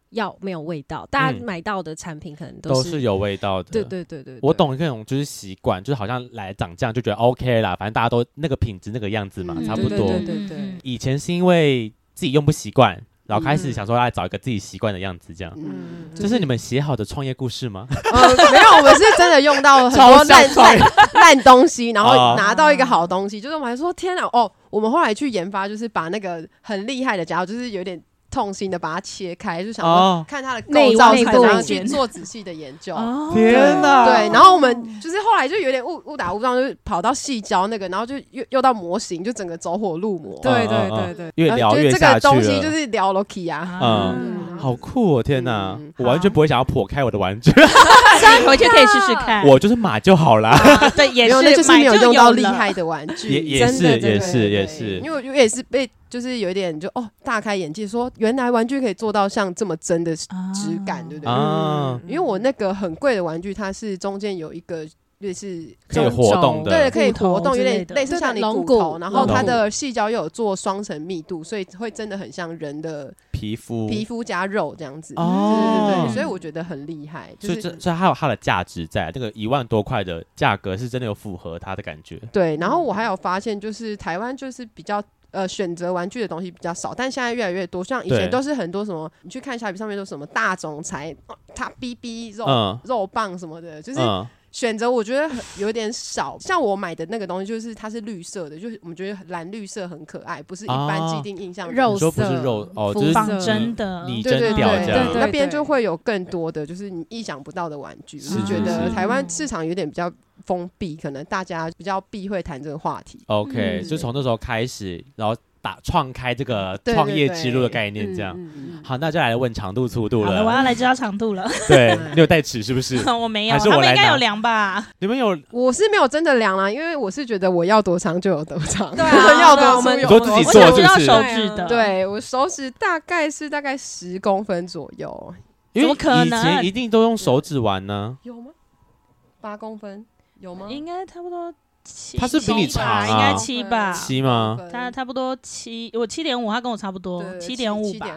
Speaker 5: 要没有味道，大家买到的产品可能
Speaker 2: 都
Speaker 5: 是、
Speaker 2: 嗯、都是有味道的。
Speaker 5: 对对对 对, 对，
Speaker 2: 我懂那种就是习惯，就是好像来长这样就觉得 OK 啦，反正大家都那个品质那个样子嘛，
Speaker 5: 嗯、
Speaker 2: 差不多。
Speaker 5: 对对对对对。
Speaker 2: 以前是因为自己用不习惯，然后开始想说要找一个自己习惯的样子，这样。嗯，这是你们写好的创业故事吗？
Speaker 4: 呃，没有，我们是真的用到很多烂烂烂东西，然后拿到一个好东西，就是我们还说天哪，哦，我们后来去研发，就是把那个很厉害的家伙，就是有点痛心的把它切开，就想说看它的构造是怎样去做仔细的研究。
Speaker 2: 天哪！
Speaker 4: 对，然后我们就是后来就有点误误打误撞，就跑到矽胶那个，然后就又又到模型，就整个走火入魔。
Speaker 5: 对对对对，
Speaker 2: 越聊越下去了。
Speaker 4: 这个东西就是聊 Loki 啊，
Speaker 2: 嗯，好酷哦！天哪，我完全不会想要破开我的玩具，
Speaker 1: 回去可以试试看。
Speaker 2: 我就是买就好啦。
Speaker 1: 对，也是，
Speaker 4: 就是没有用到厉害的玩具，
Speaker 2: 也也是也是也是，
Speaker 4: 因为我也是被。就是有一点就哦大开眼界，说原来玩具可以做到像这么真的质感，啊、对不对？啊、因为我那个很贵的玩具，它是中间有一个类似
Speaker 2: 可以活动的，
Speaker 4: 对，可以活动，有点类似像你骨头，然后它的矽胶又有做双层密度，所以会真的很像人的
Speaker 2: 皮肤，
Speaker 4: 皮肤加肉这样子。哦，对对对，所以我觉得很厉害。就是、
Speaker 2: 所以这所以它有它的价值在，这个一万多块的价格是真的有符合它的感觉。
Speaker 4: 对，然后我还有发现，就是台湾就是比较。呃，选择玩具的东西比较少，但现在越来越多。像以前都是很多什么，你去看虾皮上面都是什么大总裁，他 B B 肉、嗯、肉棒什么的，就是选择我觉得有点少。像我买的那个东西，就是它是绿色的，就是我们觉得蓝绿色很可爱，不是一般既定印象的、
Speaker 5: 啊、肉色。
Speaker 2: 你说不是肉哦，就是
Speaker 1: 仿真的，
Speaker 2: 拟真雕这样。
Speaker 4: 那边就会有更多的，就是你意想不到的玩具。我是觉得台湾市场有点比较。封闭，可能大家比较避讳谈这个话题。
Speaker 2: OK，、嗯、就从那时候开始，然后打创开这个创业之路的概念，这样。对对对嗯、好，那就来问长度、粗度了。
Speaker 1: 好了，我要来知道长度了。
Speaker 2: 对，你有带尺是不是？
Speaker 1: 我没有，
Speaker 2: 还是我来拿？
Speaker 1: 他们应该有量吧？
Speaker 2: 你们有？
Speaker 4: 我是没有真的量啦，因为我是觉得我要多长就有多长。
Speaker 5: 对啊，
Speaker 4: 要多粗有多
Speaker 2: 粗。你说自己做是不是？
Speaker 1: 手指的，
Speaker 4: 对我手指大概是大概十公分左右。
Speaker 2: 怎么可能？以前一定都用手指玩呢？
Speaker 4: 有吗？八公分。有吗？
Speaker 1: 应该差不多七，
Speaker 2: 他是比你长啊，
Speaker 1: 应该七吧？
Speaker 2: 七吗？
Speaker 1: 他差不多七，我七点五，他跟我差不多，七点五吧。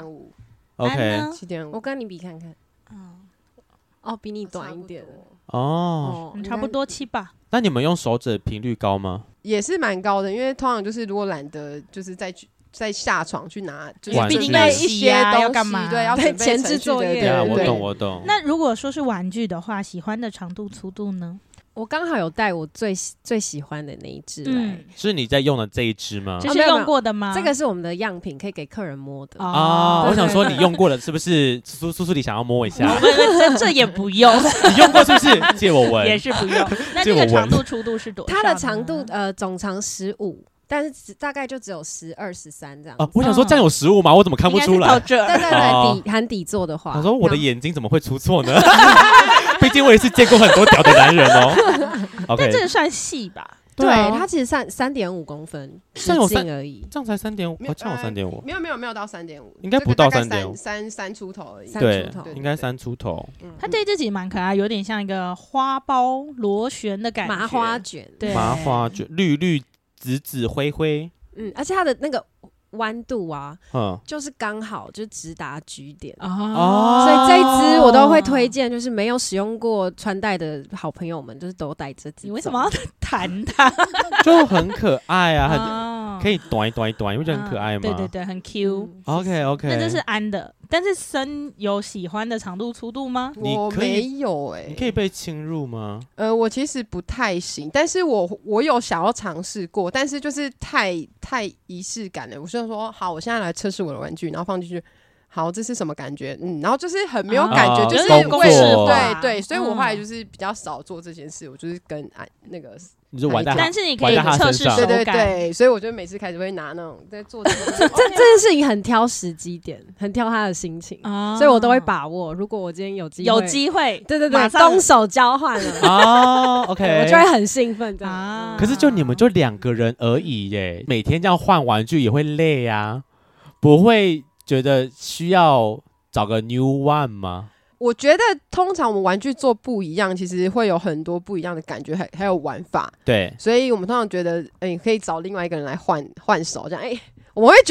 Speaker 2: OK，
Speaker 4: 七点五，
Speaker 5: 我跟你比看看。嗯，哦，比你短一点
Speaker 2: 哦，
Speaker 1: 差不多七吧。
Speaker 2: 那你们用手指的频率高吗？
Speaker 4: 也是蛮高的，因为通常就是如果懒得就是再去。再下床去拿，就是
Speaker 1: 毕竟
Speaker 4: 准备一些东西，
Speaker 1: 要干嘛？
Speaker 4: 对，要准备
Speaker 5: 前置作业。
Speaker 2: 对啊，我懂，我懂。
Speaker 1: 那如果说是玩具的话，喜欢的长度、粗度呢？
Speaker 5: 我刚好有带我最最喜欢的那一只来、嗯，
Speaker 2: 是你在用的这一只吗？
Speaker 1: 这是用过的吗？
Speaker 5: 这个是我们的样品，可以给客人摸的
Speaker 2: 哦。我想说，你用过的是不是苏苏苏里想要摸一下？
Speaker 1: 这这也不用，
Speaker 2: 你用过是不是？借我闻，
Speaker 1: 也是不用。那这个长度、粗度是多少？
Speaker 5: 它的长度呃总长十五。但是大概就只有十二、十三这样。
Speaker 2: 啊，我想说这样有十五吗？我怎么看不出来？
Speaker 1: 对
Speaker 5: 对对，底含底座的话。
Speaker 2: 我说我的眼睛怎么会出错呢？毕竟我也是见过很多屌的男人哦。OK，
Speaker 1: 但这个算细吧？
Speaker 5: 对，它其实三三点五公分，直径而已。
Speaker 2: 这样才三点五，哦，这样有三点五。
Speaker 4: 没有没有没有到三点五，
Speaker 2: 应该不到三点五，
Speaker 4: 三三出头而已。
Speaker 2: 对，应该三出头。
Speaker 1: 它这一只其实蛮可爱，有点像一个花苞螺旋的感觉，
Speaker 5: 麻花卷，
Speaker 1: 对，
Speaker 2: 麻花卷，绿绿紫紫灰灰。
Speaker 5: 嗯，而且它的那个弯度啊，嗯，就是刚好就直达局点哦，所以这一支我都会推荐，就是没有使用过穿戴的好朋友们，就是都带这支。
Speaker 1: 你为什么要弹它？
Speaker 2: 就很可爱啊，很可以短一短一短，因为就很可爱嘛。
Speaker 1: 对对对，很 Q。
Speaker 2: OK OK，
Speaker 1: 那这是安的，但是森有喜欢的长度粗度吗？
Speaker 4: 我没有哎，
Speaker 2: 你可以被侵入吗？
Speaker 4: 呃，我其实不太行，但是我我有想要尝试过，但是就是太太仪式感了。我就说好，我现在来测试我的玩具，然后放进去。好，这是什么感觉？嗯，然后就是很没有感觉，就是为了对对，所以我后来就是比较少做这件事，我就是跟安那个。
Speaker 2: 你就玩在他，
Speaker 1: 但是你可以测试手感，
Speaker 4: 对对对，所以我就每次开始会拿那种在做这
Speaker 5: 这这件事情很挑时机点，很挑他的心情，哦、所以我都会把握。如果我今天有机会，
Speaker 1: 有机会，
Speaker 5: 对对对，动手交换了
Speaker 2: 哦 ，OK，
Speaker 5: 我就会很兴奋这样。
Speaker 2: 啊、可是就你们就两个人而已耶，每天这样换玩具也会累啊，不会觉得需要找个 new one 吗？
Speaker 4: 我觉得通常我们玩具做不一样，其实会有很多不一样的感觉，还还有玩法。
Speaker 2: 对，
Speaker 4: 所以我们通常觉得，哎、欸，可以找另外一个人来换换手，这样，哎、欸，我们会觉得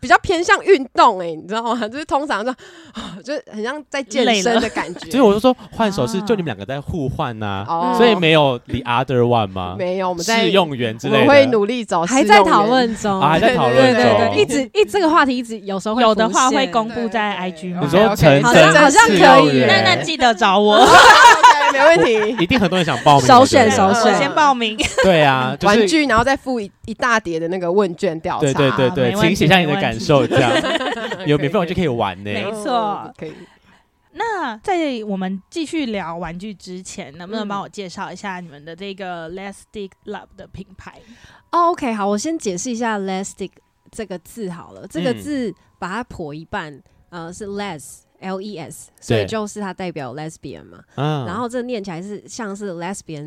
Speaker 4: 比较偏向运动哎、欸，你知道吗？就是通常就就是很像在健身的感觉。
Speaker 2: 所以我就说换手是就你们两个在互换呐、啊，所以没有 the other one 吗？
Speaker 4: 没有，我们在
Speaker 2: 试用员之类的，
Speaker 4: 我们会努力找试用员，
Speaker 5: 还在讨论中，
Speaker 2: 啊、还在讨论中，
Speaker 5: 对对对，一直一这个话题一直有时候会
Speaker 1: 有的话会公布在 I G 吗？
Speaker 2: 你说陈
Speaker 5: 好像好像可以，
Speaker 1: 那那记得找我。
Speaker 4: 没问题，
Speaker 2: 一定很多人想报名，
Speaker 5: 首选首选，
Speaker 1: 先报名。
Speaker 2: 对啊，就是、
Speaker 4: 玩具，然后再附一一大叠的那个问卷调查。
Speaker 2: 对对对对，请写下你的感受，这样有免费玩具可以玩呢。
Speaker 1: 没错，
Speaker 4: 可以。
Speaker 1: 那在我们继续聊玩具之前，能不能帮我介绍一下你们的这个 Lastic Lab 的品牌？
Speaker 5: 哦、oh, ，OK， 好，我先解释一下 Lastic 这个字好了。这个字把它剖一半，呃，是 les。L E S， 所以就是它代表 lesbian 嘛，嗯、然后这念起来是像是 lesbian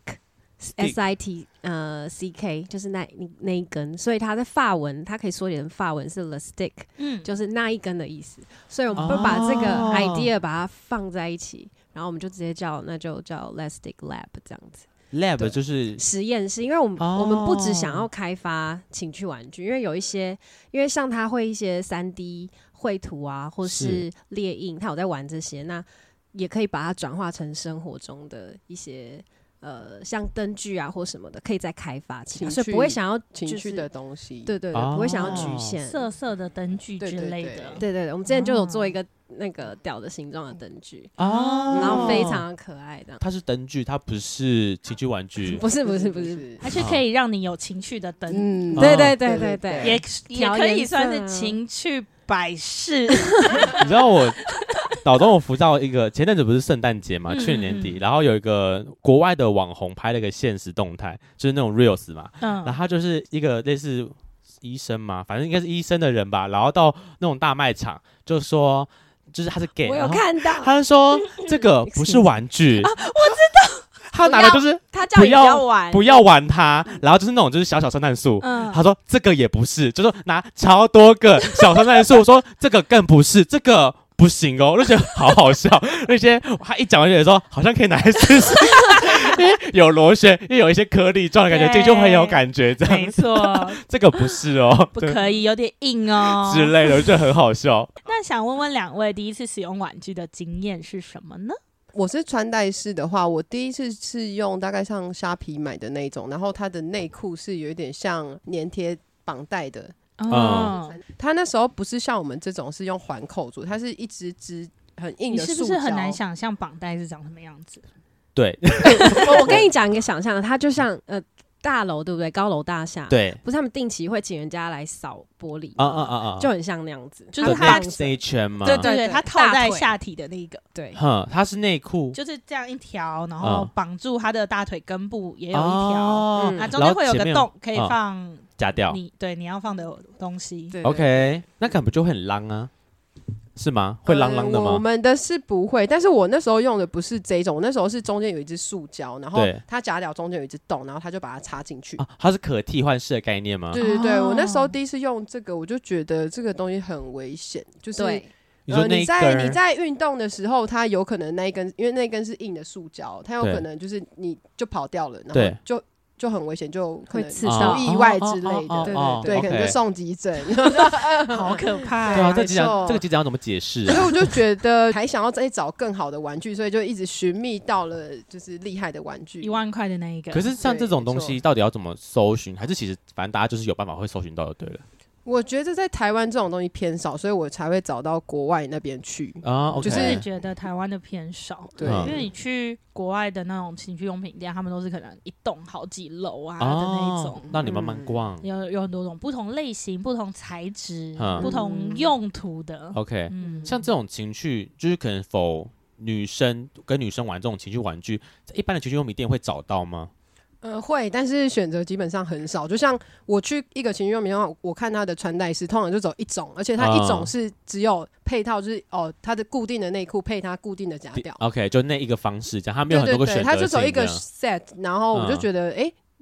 Speaker 5: stick，S I T 呃 C K， 就是那那一根，所以它在法文，它可以缩写成法文是 the stick， 嗯，就是那一根的意思。所以我们会把这个 idea 把它放在一起，然后我们就直接叫那就叫 Lastic Lab 这样子。
Speaker 2: Lab 就是
Speaker 5: 实验室，因为我们、哦、我们不只想要开发情趣玩具，因为有一些，因为像他会一些 三 D 绘图啊，或是列印，他有在玩这些，那也可以把它转化成生活中的一些呃，像灯具啊或什么的，可以再开发其他，所以不会想要、就是、
Speaker 4: 情趣的东西，
Speaker 5: 对对对，哦、不会想要局限
Speaker 1: 色色的灯具之类的，
Speaker 5: 对对 对, 对, 对, 对，我们之前就有做一个。那个屌的形状的灯具哦，然后非常可爱的。
Speaker 2: 它是灯具，它不是情趣玩具。
Speaker 5: 不是不是不是，
Speaker 1: 它是可以让你有情趣的灯。
Speaker 5: 嗯，对对对对对，
Speaker 1: 也也可以算是情趣摆饰。
Speaker 2: 你知道我脑中我浮到一个，前阵子不是圣诞节嘛，去年年底，然后有一个国外的网红拍了一个限时动态，就是那种 reels 嘛，嗯，然后他就是一个类似医生嘛，反正应该是医生的人吧，然后到那种大卖场就说。就是他是 gay，
Speaker 5: 我有看到。
Speaker 2: 他就说这个不是玩具，
Speaker 5: 啊、我知道。
Speaker 2: 他拿的就是
Speaker 5: 他叫你不要玩，
Speaker 2: 不要玩它，然后就是那种就是小小圣诞树。嗯、他说这个也不是，就说拿超多个小圣诞树，说这个更不是，这个不行哦，我就觉得好好笑。那些他一讲完就觉得说好像可以拿来试试，因为有螺旋，因为有一些颗粒状的感觉，这就很有感觉。这样
Speaker 1: 没错，
Speaker 2: 这个不是哦，
Speaker 1: 不可以，有点硬哦
Speaker 2: 之类的，我觉得很好笑。
Speaker 1: 那想问问两位，第一次使用玩具的经验是什么呢？
Speaker 4: 我是穿戴式的话，我第一次是用大概像虾皮买的那种，然后它的内裤是有一点像粘贴绑带的。哦，它那时候不是像我们这种是用环扣住，它是一支支很硬的塑胶。
Speaker 1: 你是不是很难想象绑带是长什么样子？
Speaker 2: 对，
Speaker 5: 我跟你讲一个想象，它就像呃。大楼对不对？高楼大厦，
Speaker 2: 对，
Speaker 5: 不是他们定期会请人家来扫玻璃，
Speaker 2: 啊啊啊啊，
Speaker 5: 就很像那样子，
Speaker 1: 就是它
Speaker 2: 那一圈嘛，
Speaker 1: 对对对，它套在下体的那个，
Speaker 5: 对，
Speaker 2: 哼，它是内裤，
Speaker 1: 就是这样一条，然后绑住它的大腿根部也有一条，嗯，啊，中间会有个洞可以放
Speaker 2: 夹掉
Speaker 1: 你对你要放的东西。
Speaker 2: OK， 那感不就会很浪啊？是吗？会啷啷的吗、
Speaker 4: 呃？我们的是不会，但是我那时候用的不是这种，我那时候是中间有一只塑胶，然后它夹掉中间有一只洞，然后它就把它插进去、
Speaker 2: 啊。它是可替换式的概念吗？
Speaker 4: 对对对，哦、我那时候第一次用这个，我就觉得这个东西很危险，就是
Speaker 5: 对、
Speaker 2: 你说那、呃、
Speaker 4: 你在你在运动的时候，它有可能那一根，因为那一根是硬的塑胶，它有可能就是你就跑掉了，然后就。就很危险，就可能出意外之类的，对对对，可能就送急诊，
Speaker 1: 好可怕。
Speaker 2: 对啊，这急诊这个急诊要怎么解释？
Speaker 4: 所以我就觉得还想要再找更好的玩具，所以就一直寻觅到了就是厉害的玩具，
Speaker 1: 一万块的那一个。
Speaker 2: 可是像这种东西到底要怎么搜寻？还是其实反正大家就是有办法会搜寻到就对了。
Speaker 4: 我觉得在台湾这种东西偏少，所以我才会找到国外那边去
Speaker 2: 啊。Okay、
Speaker 1: 就是觉得台湾的偏少，
Speaker 4: 对，
Speaker 1: 因为你去国外的那种情趣用品店，他们都是可能一栋好几楼啊的那一种，
Speaker 2: 让、哦、你慢慢逛，
Speaker 1: 嗯、有有很多种不同类型、不同材质、嗯、不同用途的。
Speaker 2: OK，、嗯、像这种情趣，就是可能否女生跟女生玩这种情趣玩具，在一般的情趣用品店会找到吗？
Speaker 4: 呃，会，但是选择基本上很少。就像我去一个情趣用品店，我看它的穿戴式，通常就走一种，而且它一种是只有配套，就是哦，它的固定的内裤配它固定的夹掉。
Speaker 2: OK， 就那一个方式，这样它没有很多个选择性。
Speaker 4: 它就走一个 set， 然后我就觉得，哎、嗯。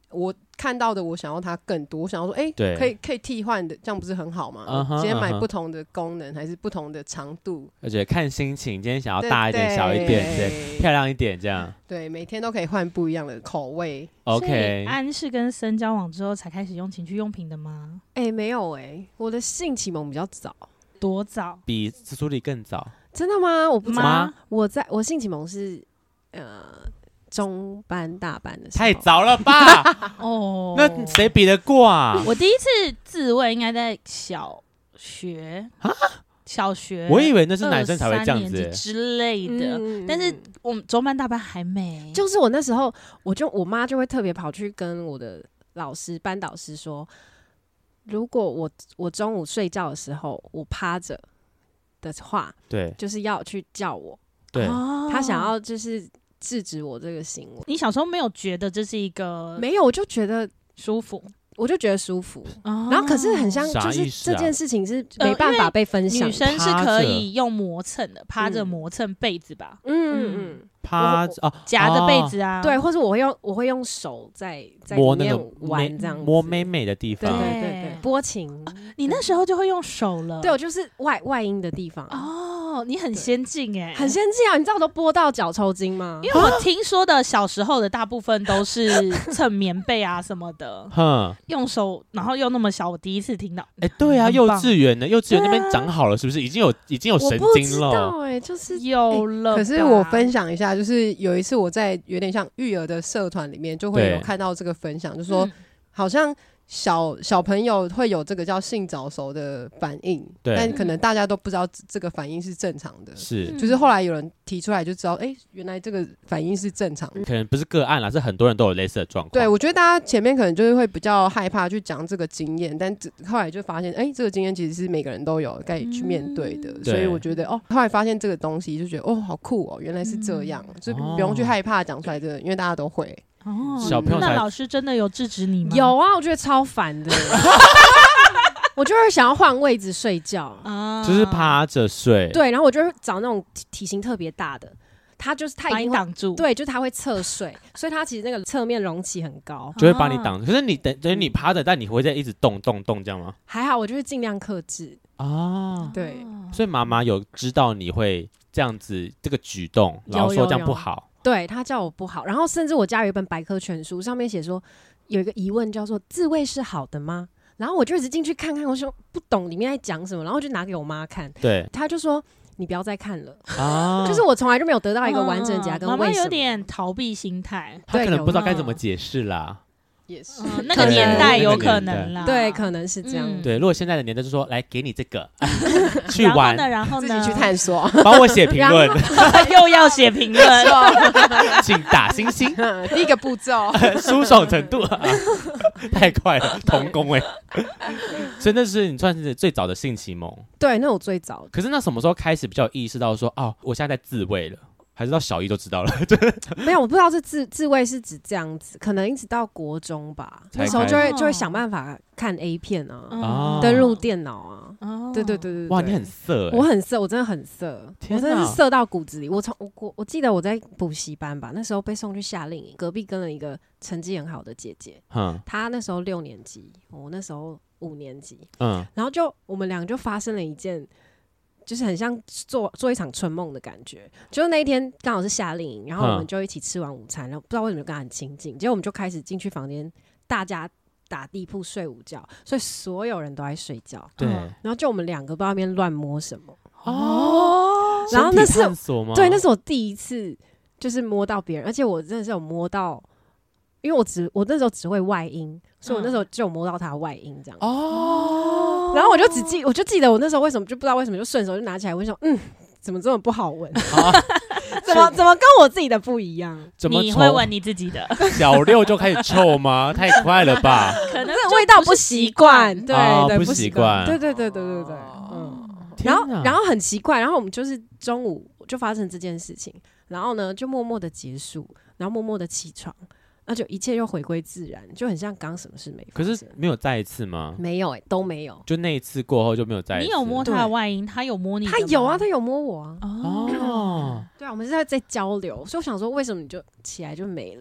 Speaker 4: 我看到的我想要它更多，我想要说，哎、欸，可以可以替换的，这样不是很好吗？ uh-huh, 今天买不同的功能， uh-huh. 还是不同的长度，
Speaker 2: 而且看心情，今天想要大一点、小一点，对，漂亮一点，这样。
Speaker 4: 对，每天都可以换不一样的口味。
Speaker 2: OK，
Speaker 1: 安是跟森交往之后才开始用情趣用品的吗？
Speaker 5: 哎、欸，没有哎、欸，我的性启蒙比较早。
Speaker 1: 多早？
Speaker 2: 比苏里更早？
Speaker 5: 真的吗？我不知道
Speaker 2: 吗？
Speaker 5: 我在我性启蒙是呃中班大班的时候，
Speaker 2: 太早了吧？哦，那谁比得过啊？
Speaker 1: 我第一次自慰应该在小学啊。小学，
Speaker 2: 我以为那是男生才会这样子、欸、
Speaker 1: 之类的、嗯，但是我们中班大班还没。
Speaker 5: 就是我那时候，我就我妈就会特别跑去跟我的老师、班导师说，如果我我中午睡觉的时候我趴着的话，
Speaker 2: 对，
Speaker 5: 就是要去叫我，
Speaker 2: 对，
Speaker 5: 他想要就是制止我这个行为。
Speaker 1: 你小时候没有觉得这是一个？
Speaker 5: 没有，我就觉得
Speaker 1: 舒服。
Speaker 5: 我就觉得舒服、哦，然后可是很像，就是这件事情是没办法被分享、呃。
Speaker 1: 女生是可以用磨蹭的，趴着磨蹭被子吧？
Speaker 5: 嗯嗯，
Speaker 2: 趴着哦，
Speaker 1: 夹着被子啊，
Speaker 5: 对，或者我会用我会用手在在里面玩这样子，
Speaker 2: 摸妹妹的地方，
Speaker 5: 对对对对，拨琴、啊。
Speaker 1: 你那时候就会用手了？
Speaker 5: 对，我就是外外阴的地方。
Speaker 1: 哦，你很先进哎、欸，
Speaker 5: 很先进啊！你知道我都拨到脚抽筋吗？
Speaker 1: 因为我听说的小时候的大部分都是蹭棉被啊什么的，哼，用手，然后又那么小，我第一次听到。
Speaker 2: 哎、欸，对啊，幼稚园呢？幼稚园那边长好了，是不是？已经有已经有神经了？
Speaker 5: 哎、欸，就是
Speaker 1: 有了、欸。
Speaker 4: 可是我分享一下，就是有一次我在有点像育儿的社团里面，就会有看到这个分享，就说、嗯、好像。小小朋友会有这个叫性早熟的反应，但可能大家都不知道这个反应是正常的，
Speaker 2: 是，
Speaker 4: 就是后来有人提出来就知道，哎、欸，原来这个反应是正常的，
Speaker 2: 可能不是个案啦，是很多人都有类似的状况。
Speaker 4: 对，我觉得大家前面可能就是会比较害怕去讲这个经验，但后来就发现，哎、欸，这个经验其实是每个人都有该去面对的，嗯、所以我觉得哦，后来发现这个东西就觉得哦，好酷哦，原来是这样，嗯、就不用去害怕讲出来的，因为大家都会。
Speaker 1: 哦，
Speaker 2: 小朋友
Speaker 1: 那老师真的有制止你吗？
Speaker 5: 有啊，我觉得超烦的。我就是想要换位置睡觉，
Speaker 2: 啊、就是趴着睡。
Speaker 5: 对，然后我就找那种体型特别大的，他就是他
Speaker 1: 把你挡住，
Speaker 5: 对，就是他会侧睡，所以他其实那个侧面隆起很高，
Speaker 2: 就会把你挡。可是你等等于你趴着，但你会在一直动动动这样吗？
Speaker 5: 还好，我就是尽量克制啊。对，
Speaker 2: 所以妈妈有知道你会这样子这个举动，然后说这样不好。
Speaker 5: 对，他叫我不好，然后甚至我家有一本百科全书，上面写说有一个疑问叫做自慰是好的吗？然后我就一直进去看看，我说不懂里面在讲什么，然后就拿给我妈看，
Speaker 2: 对，
Speaker 5: 他就说你不要再看了啊，就是我从来就没有得到一个完整解答跟为什么，
Speaker 1: 妈妈有点逃避心态，
Speaker 2: 他可能不知道该怎么解释啦。
Speaker 4: 也是、
Speaker 1: 嗯、那个年代有可能啦，
Speaker 5: 对，可能是这样、嗯。
Speaker 2: 对，如果现在的年代就说来给你这个去玩，
Speaker 1: 然后呢，
Speaker 4: 自己去探索，
Speaker 2: 帮我写评论，
Speaker 1: 又要写评论，
Speaker 2: 请打星星。
Speaker 4: 第一个步骤，
Speaker 2: 舒爽程度、啊、太快了，童工哎、欸，所以那是你算是最早的性启蒙。
Speaker 5: 对，那我最早。
Speaker 2: 可是那什么时候开始比较意识到说，哦，我现在在自慰了？还是到小一就知道了？
Speaker 5: 没有，我不知道这自自慰是指这样子，可能一直到国中吧，那时候就会就会想办法看 A 片啊，哦、登入电脑啊，哦、对对对 对, 對。
Speaker 2: 哇，你很色、欸，
Speaker 5: 我很色，我真的很色，我真的是色到骨子里。我从我我我记得我在补习班吧，那时候被送去夏令营，隔壁跟了一个成绩很好的姐姐，嗯，她那时候六年级，我那时候五年级，嗯，然后就我们俩就发生了一件。就是很像做做一场春梦的感觉，就是那一天刚好是夏令营，然后我们就一起吃完午餐，然后不知道为什么就跟他很亲近，结果我们就开始进去房间，大家打地铺睡午觉，所以所有人都在睡觉，
Speaker 2: 对，
Speaker 5: 然后就我们两个不知道那边乱摸什么哦，然后那是对，那是我第一次就是摸到别人，而且我真的是有摸到，因为我只我那时候只会外阴，所以我那时候就有摸到他的外阴这样哦。然后我就只记，我就记得我那时候为什么就不知道为什么就顺手就拿起来，我就想，嗯，怎么这么不好闻？啊、怎么怎么跟我自己的不一样？
Speaker 2: 怎么
Speaker 1: 你会闻你自己的？
Speaker 2: 小六就开始臭吗？太快了吧！
Speaker 1: 可能
Speaker 5: 这味道不习惯，对、
Speaker 2: 哦、
Speaker 5: 对，
Speaker 2: 不习惯，
Speaker 5: 对对对对对对，嗯。然后然后很奇怪，然后我们就是中午就发生这件事情，然后呢就默默的结束，然后默默的起床。那就一切又回归自然，就很像刚什么事没发生。
Speaker 2: 可是没有再一次吗？
Speaker 5: 没有哎、欸，都没有。
Speaker 2: 就那一次过后就没有再一次。
Speaker 1: 你有摸他的外阴，他有摸你的吗？
Speaker 5: 他有啊，他有摸我啊。
Speaker 2: 哦，
Speaker 5: 对啊，我们是在在交流，所以我想说，为什么你就起来就没了？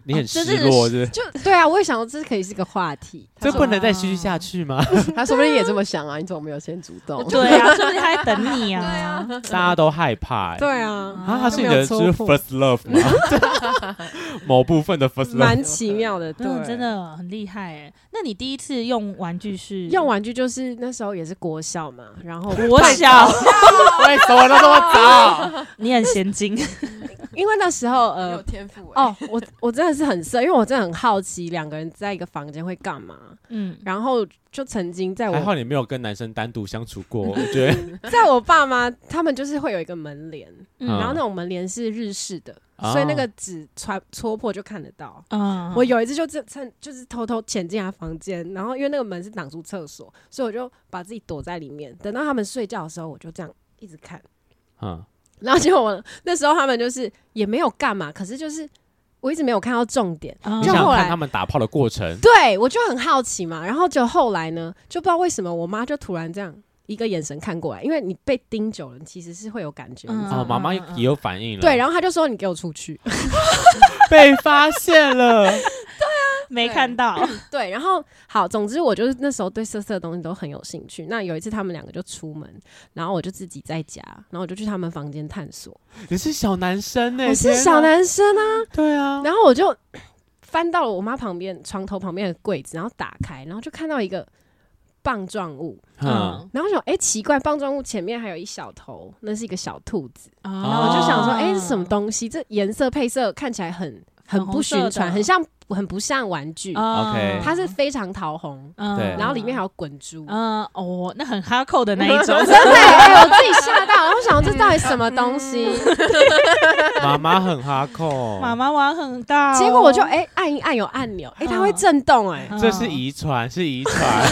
Speaker 2: 你很失落是？
Speaker 5: 就对啊，我也想这可以是个话题，
Speaker 2: 这不能再继续下去吗？
Speaker 4: 他说不定也这么想啊，你怎么没有先主动？
Speaker 1: 对啊，说不定他在等你啊。对啊，
Speaker 2: 大家都害怕、欸。
Speaker 5: 对啊，
Speaker 2: 啊，他是你的就是 first love 吗？某部分的 first love，
Speaker 5: 蛮奇妙的，对，
Speaker 1: 嗯、真的很厉害哎。那你第一次用玩具是？
Speaker 5: 用玩具就是那时候也是国小嘛，然后
Speaker 1: 国小，
Speaker 2: 为什么都这么早？
Speaker 1: 你很先进。
Speaker 5: 因为那时候呃
Speaker 4: 有天赋、欸、
Speaker 5: 哦，我我真的是很色，因为我真的很好奇两个人在一个房间会干嘛。嗯，然后就曾经在我
Speaker 2: 还好你没有跟男生单独相处过，我觉得
Speaker 5: 在我爸妈他们就是会有一个门帘，嗯、然后那种门帘是日式的，嗯、所以那个纸穿戳破就看得到。嗯，我有一次就趁就是偷偷潜进他房间，然后因为那个门是挡住厕所，所以我就把自己躲在里面，等到他们睡觉的时候，我就这样一直看。嗯。然后结果我那时候他们就是也没有干嘛，可是就是我一直没有看到重点。
Speaker 2: 你想看他们打炮的过程？
Speaker 5: 对，我就很好奇嘛。然后就后来呢，就不知道为什么我妈就突然这样一个眼神看过来，因为你被盯久了，其实是会有感觉。嗯、
Speaker 2: 哦，妈妈也有反应了。
Speaker 5: 对，然后她就说：“你给我出去。”
Speaker 2: 被发现了。
Speaker 5: 对啊，
Speaker 1: 没看到。
Speaker 5: 对，然后好，总之我就是那时候对色色的东西都很有兴趣。那有一次他们两个就出门，然后我就自己在家，然后我就去他们房间探索。
Speaker 2: 你是小男生欸？
Speaker 5: 我是小男生啊。
Speaker 2: 对啊。
Speaker 5: 然后我就翻到了我妈旁边床头旁边的柜子，然后打开，然后就看到一个棒状物。嗯，然后想，哎、欸，奇怪，棒状物前面还有一小头，那是一个小兔子。哦、然后我就想说，哎、欸，是什么东西？这颜色配色看起来很很不寻常，很像。很不像玩具
Speaker 2: ，OK，
Speaker 5: 它是非常桃红，对，然后里面还有滚珠，
Speaker 1: 嗯，哦，那很哈扣的那一种，
Speaker 5: 真的，哎，我自己吓到，然后想这到底什么东西？
Speaker 2: 妈妈很哈扣，
Speaker 1: 妈妈玩很大，
Speaker 5: 结果我就哎按一按有按钮，哎，它会震动，哎，
Speaker 2: 这是遗传，是遗传，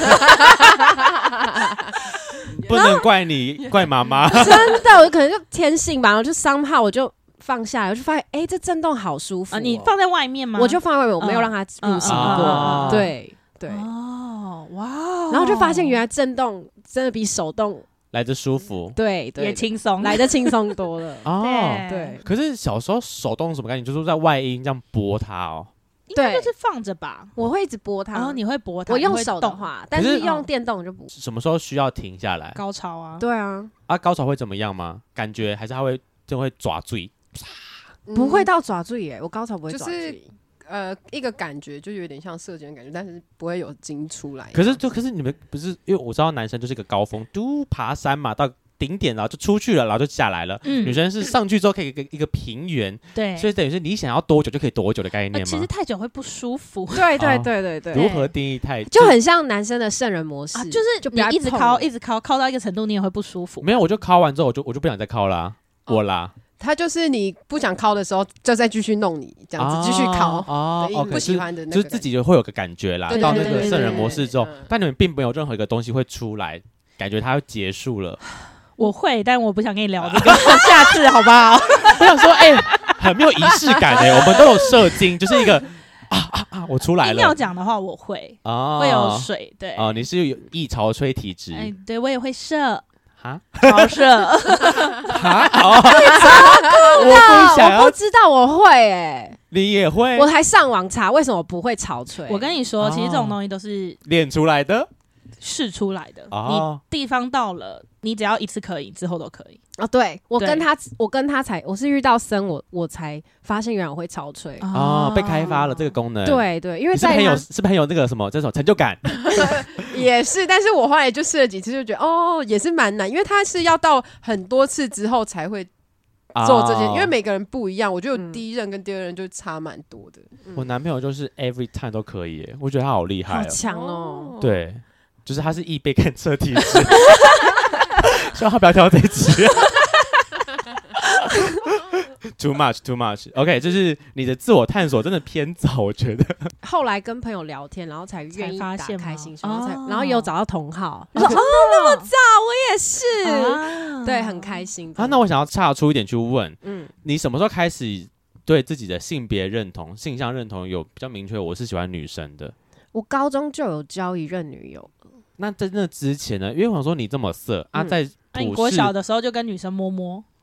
Speaker 2: 不能怪你，怪妈妈，
Speaker 5: 真的，我可能就天性吧，然后就somehow我就。放下来，我就发现，哎、欸，这震动好舒服、哦
Speaker 1: 啊。你放在外面吗？
Speaker 5: 我就放在外面，我没有让它入侵过。
Speaker 2: 嗯嗯、
Speaker 5: 对对。
Speaker 1: 哦，哇！
Speaker 5: 然后就发现，原来震动真的比手动
Speaker 2: 来得舒服。
Speaker 5: 对对，
Speaker 1: 也轻松，
Speaker 5: 来得轻松多了。
Speaker 2: 哦，
Speaker 5: 对。
Speaker 2: 可是小时候手动什么概念？就是在外阴这样拨它哦。
Speaker 1: 对，就是放着吧。
Speaker 5: 我会一直拨它。
Speaker 1: 然后你会拨它。
Speaker 5: 我用手的话，但是用电动就不。
Speaker 2: 什么时候需要停下来？
Speaker 1: 高潮啊。
Speaker 5: 对啊。
Speaker 2: 啊，高潮会怎么样吗？感觉还是它会就会爪坠。
Speaker 5: 不会到爪坠耶，我高潮不会爪坠，
Speaker 4: 就是呃一个感觉就有点像射箭的感觉，但是不会有精出来。
Speaker 2: 可是就可是你们不是因为我知道男生就是一个高峰，嘟爬山嘛，到顶点然后就出去了，然后就下来了。嗯、女生是上去之后可以一个一个平原，
Speaker 1: 对，
Speaker 2: 所以等于是你想要多久就可以多久的概念吗？呃、
Speaker 1: 其实太久会不舒服。
Speaker 5: 对对对对对。
Speaker 2: 如何定义太久？
Speaker 5: 就很像男生的圣人模式，啊、
Speaker 1: 就是就你一直敲一直敲，敲到一个程度你也会不舒服。
Speaker 2: 没有，我就敲完之后我就我就不想再敲啦、啊，哦、我啦。
Speaker 4: 他就是你不想敲的时候，就再继续弄你这样子，继续敲
Speaker 2: 哦，
Speaker 4: 你不喜欢的那个，
Speaker 2: 就是自己就会有个感觉啦。到那个圣人模式之后，但你们并没有任何一个东西会出来，感觉它要结束了。
Speaker 1: 我会，但我不想跟你聊这个，下次好不好？
Speaker 2: 我想说，哎、欸，很没有仪式感哎、欸，我们都有射精，就是一个啊啊啊，我出来了。
Speaker 1: 硬要讲的话，我会哦，会有水，对
Speaker 2: 哦，你是有易潮吹体质，
Speaker 1: 哎，对我也会射。
Speaker 2: 啊，
Speaker 1: 好射
Speaker 2: 啊！好，
Speaker 5: 我不想，我不知道我会哎、欸，
Speaker 2: 你也会？
Speaker 5: 我还上网查为什么不会潮吹。
Speaker 1: 我跟你说，其实这种东西都是
Speaker 2: 练出来的，
Speaker 1: 试出来的。哦、你地方到了，你只要一次可以，之后都可以。
Speaker 5: 哦，对我跟他，我跟他才，我是遇到森，我我才发现原来我会潮吹
Speaker 2: 哦，被开发了这个功能。
Speaker 5: 对对，因为在
Speaker 2: 是不是很有，是不是很有那个什么这种成就感？
Speaker 4: 也是，但是我后来就试了几次，就觉得哦，也是蛮难，因为他是要到很多次之后才会做这件，哦、因为每个人不一样，我觉得第一任跟第二任就差蛮多的。
Speaker 2: 嗯、我男朋友就是 every time 都可以耶，我觉得他好厉害、喔，
Speaker 5: 好强哦。
Speaker 2: 对，就是他是易被干涉体质。希望他不要挑这一集。Too much, too much. OK， 就是你的自我探索真的偏早，我觉得。
Speaker 5: 后来跟朋友聊天，然后才愿意打开心胸，然后才，
Speaker 1: 哦、
Speaker 5: 然后也有找到同好，就说哦那么早，我也是，啊、对，很开心。
Speaker 2: 啊，那我想要岔出一点去问，嗯，你什么时候开始对自己的性别认同、性向认同有比较明确？我是喜欢女生的。
Speaker 5: 我高中就有交一任女友。
Speaker 2: 那在那之前呢？因为我想说你这么色、嗯、啊，在
Speaker 1: 那、啊、你国小的时候就跟女生摸摸。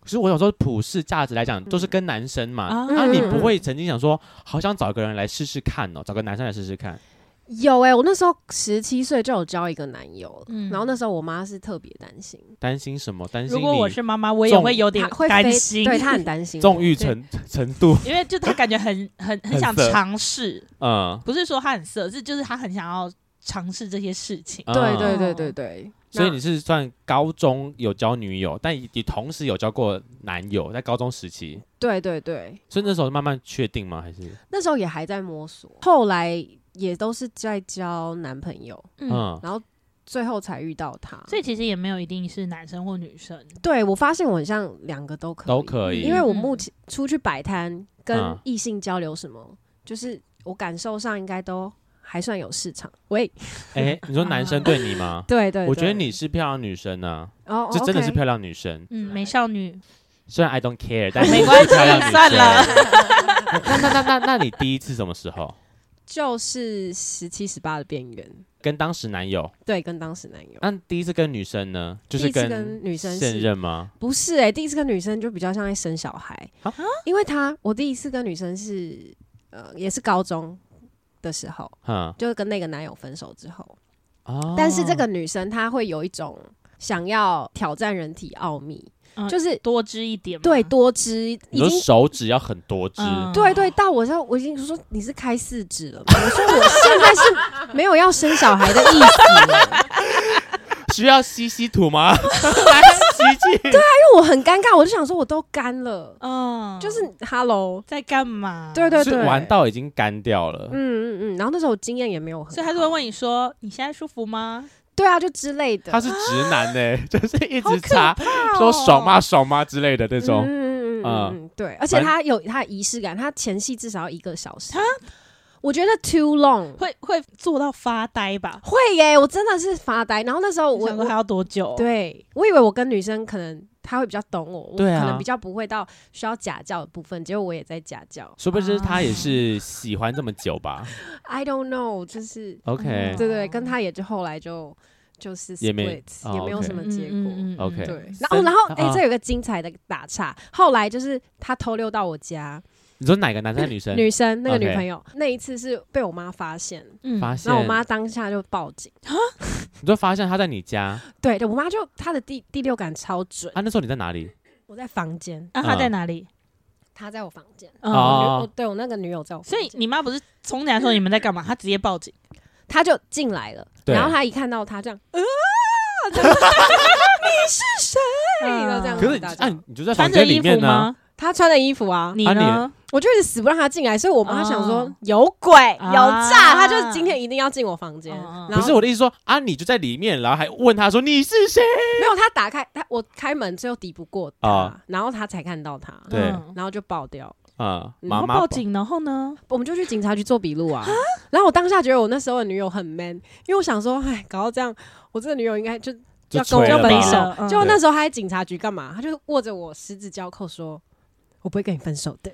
Speaker 2: 可是我有时候普世价值来讲，都是跟男生嘛，啊，啊你不会曾经想说，好想找个人来试试看哦，找个男生来试试看？
Speaker 5: 有哎、欸，我那时候十七岁就有交一个男友，嗯、然后那时候我妈是特别担心，
Speaker 2: 担心什么？担心
Speaker 1: 如果我是妈妈，我也会有点担心，
Speaker 5: 对她很担心
Speaker 2: 纵欲程程度，
Speaker 1: 因为就她感觉很很很想尝试，嗯，不是说她很色，是就是她很想要尝试这些事情。
Speaker 5: 嗯、对对对对对。
Speaker 2: 所以你是算高中有交女友，但你同时有交过男友，在高中时期。
Speaker 5: 对对对。
Speaker 2: 所以那时候慢慢确定吗？还是
Speaker 5: 那时候也还在摸索，后来也都是在交男朋友，嗯，然后最后才遇到他。
Speaker 1: 所以其实也没有一定是男生或女生。
Speaker 5: 对，我发现我很像两个都可以，
Speaker 2: 都可以，
Speaker 5: 因为我目前出去摆摊跟异性交流什么，嗯、就是我感受上应该都还算有市场。喂，
Speaker 2: 哎、欸，你说男生对你吗？
Speaker 5: 对, 对对，
Speaker 2: 我觉得你是漂亮女生啊，哦，这真的是漂亮女生，
Speaker 1: 嗯，美少女。
Speaker 2: 虽然 I don't care， 但是
Speaker 1: 没关系，算了。
Speaker 2: 那那那那那你第一次什么时候？
Speaker 5: 就是十七十八的边缘，
Speaker 2: 跟当时男友。
Speaker 5: 对，跟当时男友。
Speaker 2: 那第一次跟女生呢？就是跟
Speaker 5: 女生
Speaker 2: 现任吗？
Speaker 5: 不是哎、欸，第一次跟女生就比较像在生小孩，啊、因为他我第一次跟女生是呃也是高中的时候，嗯，就是跟那个男友分手之后，哦，但是这个女生她会有一种想要挑战人体奥秘。嗯、就是
Speaker 1: 多汁一点嘛，
Speaker 5: 对，多汁，
Speaker 2: 你说手指要很多汁，
Speaker 5: 嗯、对对，到我说我已经说你是开四指了嘛，我说我现在是没有要生小孩的意思了，
Speaker 2: 需要吸吸土吗？吸进？
Speaker 5: 对啊，因为我很尴尬，我就想说我都干了，嗯，就是 Hello
Speaker 1: 在干嘛？
Speaker 5: 对对对，
Speaker 2: 是玩到已经干掉了，
Speaker 5: 嗯嗯嗯，然后那时候我经验也没有很好，
Speaker 1: 所以他就会问你说你现在舒服吗？
Speaker 5: 对啊，就之类的。
Speaker 2: 他是直男呢、欸，就是一直插、哦、说爽吗爽吗之类的那种。
Speaker 5: 嗯嗯嗯，对，而且他有他的仪式感，他前戏至少要一个小时。我觉得 too long
Speaker 1: 会会做到发呆吧？
Speaker 5: 会耶，我真的是发呆。然后那时候我
Speaker 1: 想说还要多久？
Speaker 5: 对，我以为我跟女生可能他会比较懂我，
Speaker 2: 对啊、
Speaker 5: 我可能比较不会到需要假教的部分，结果我也在假教。
Speaker 2: 说不定他也是喜欢这么久吧
Speaker 5: ？I don't know， 就是
Speaker 2: OK，
Speaker 5: 对对，跟他也就后来就。就是 split 也没、哦、也没有什么结果。
Speaker 1: 嗯、
Speaker 2: OK，
Speaker 5: 对，然后然后哎、欸，这有个精彩的打岔。后来就是他偷溜到我家。
Speaker 2: 你说哪个男生女生？
Speaker 5: 女生那个女朋友， okay. 那一次是被我妈发现，
Speaker 2: 嗯，发现，
Speaker 5: 然后我妈当下就报警。
Speaker 2: 你就发现他在你家？
Speaker 5: 对对，我妈就她的第第六感超准。
Speaker 2: 啊，那时候你在哪里？
Speaker 5: 我在房间。
Speaker 1: 啊，他在哪里？
Speaker 5: 他在我房间。
Speaker 2: 哦、
Speaker 5: 嗯，对我那个女友在我房
Speaker 1: 间。所以你妈不是冲进来说你们在干嘛？她直接报警。
Speaker 5: 她就进来了，然后她一看到他这样，呃。你是谁？啊、这样
Speaker 2: 可是啊，你就在房间里面呢、啊。
Speaker 5: 他穿的衣服啊，
Speaker 1: 你呢？
Speaker 5: 我就一直死不让他进来，所以我妈想说、哦、有鬼、啊、有诈，他就今天一定要进我房间。
Speaker 2: 啊、不是我的意思说啊，你就在里面，然后还问他说你是谁？
Speaker 5: 没有，他打开他我开门之后抵不过他、啊，然后他才看到他，
Speaker 2: 对，
Speaker 5: 然后就爆掉。
Speaker 2: 啊！
Speaker 1: 妈妈报警，然后呢，
Speaker 5: 我们就去警察局做笔录啊。然后我当下觉得我那时候的女友很 man， 因为我想说，哎，搞到这样，我这个女友应该就要跟我要分手。结果那时候他在警察局干嘛？他就握着我十指交扣说：“我不会跟你分手的。”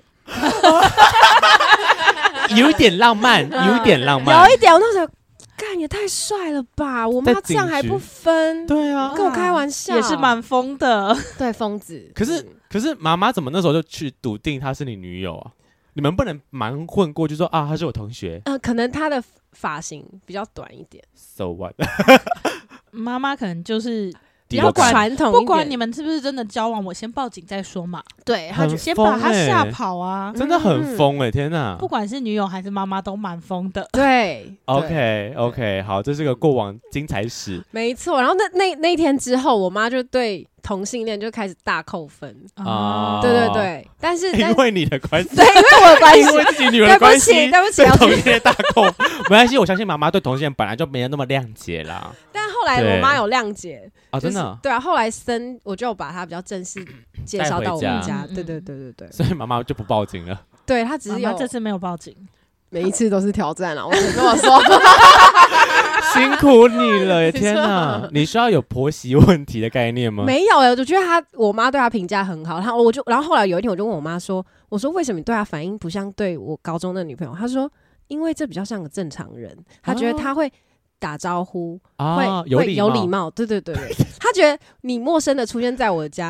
Speaker 2: 有一点浪漫，有一点浪漫，
Speaker 5: 有一点。我那时候干也太帅了吧！我妈这样还不分？
Speaker 2: 对啊，
Speaker 5: 跟我开玩笑，
Speaker 1: 也是蛮疯的。
Speaker 5: 对，疯子。
Speaker 2: 可是。可是妈妈怎么那时候就去笃定她是你女友啊？你们不能瞒混过，就说啊，她是我同学。
Speaker 5: 呃，可能她的发型比较短一点。
Speaker 2: So what？
Speaker 1: 妈妈可能就是
Speaker 5: 比较传统，
Speaker 1: 不管你们是不是真的交往，我先报警再说嘛。
Speaker 5: 对，
Speaker 2: 他就
Speaker 1: 先把他吓跑啊！
Speaker 2: 真的很疯哎、欸，天哪！
Speaker 1: 不管是女友还是妈妈都蛮疯的。
Speaker 5: 对
Speaker 2: ，OK OK， 好，这是个过往精彩史。
Speaker 5: 没错，然后那那那一天之后，我妈就对同性恋就开始大扣分啊！对对对，但是
Speaker 2: 因为你的关系，
Speaker 5: 对，因为我的关系，
Speaker 2: 因为自己女儿的关系，
Speaker 5: 对不起，对不起，
Speaker 2: 同性恋大扣，没关系，我相信妈妈对同性恋本来就没有那么谅解啦。
Speaker 5: 但后来我妈有谅解
Speaker 2: 啊，真的，
Speaker 5: 对啊，后来生我就把她比较正式介绍到我们家，对对对对对，
Speaker 2: 所以妈妈就不报警了。
Speaker 5: 对，她只是有
Speaker 1: 这次没有报警，
Speaker 4: 每一次都是挑战啊，我只能这么说。
Speaker 2: 辛苦你了，天哪！你需要有婆媳问题的概念吗？
Speaker 5: 没有哎，我觉得她我妈对她评价很好，她我就然后后来有一天我就问我妈说，我说为什么你对她反应不像对我高中的女朋友？她说因为这比较像个正常人，她觉得她会打招呼，
Speaker 2: 啊、
Speaker 5: 会
Speaker 2: 有礼
Speaker 5: 有礼貌，对对对对，她觉得你陌生的出现在我家。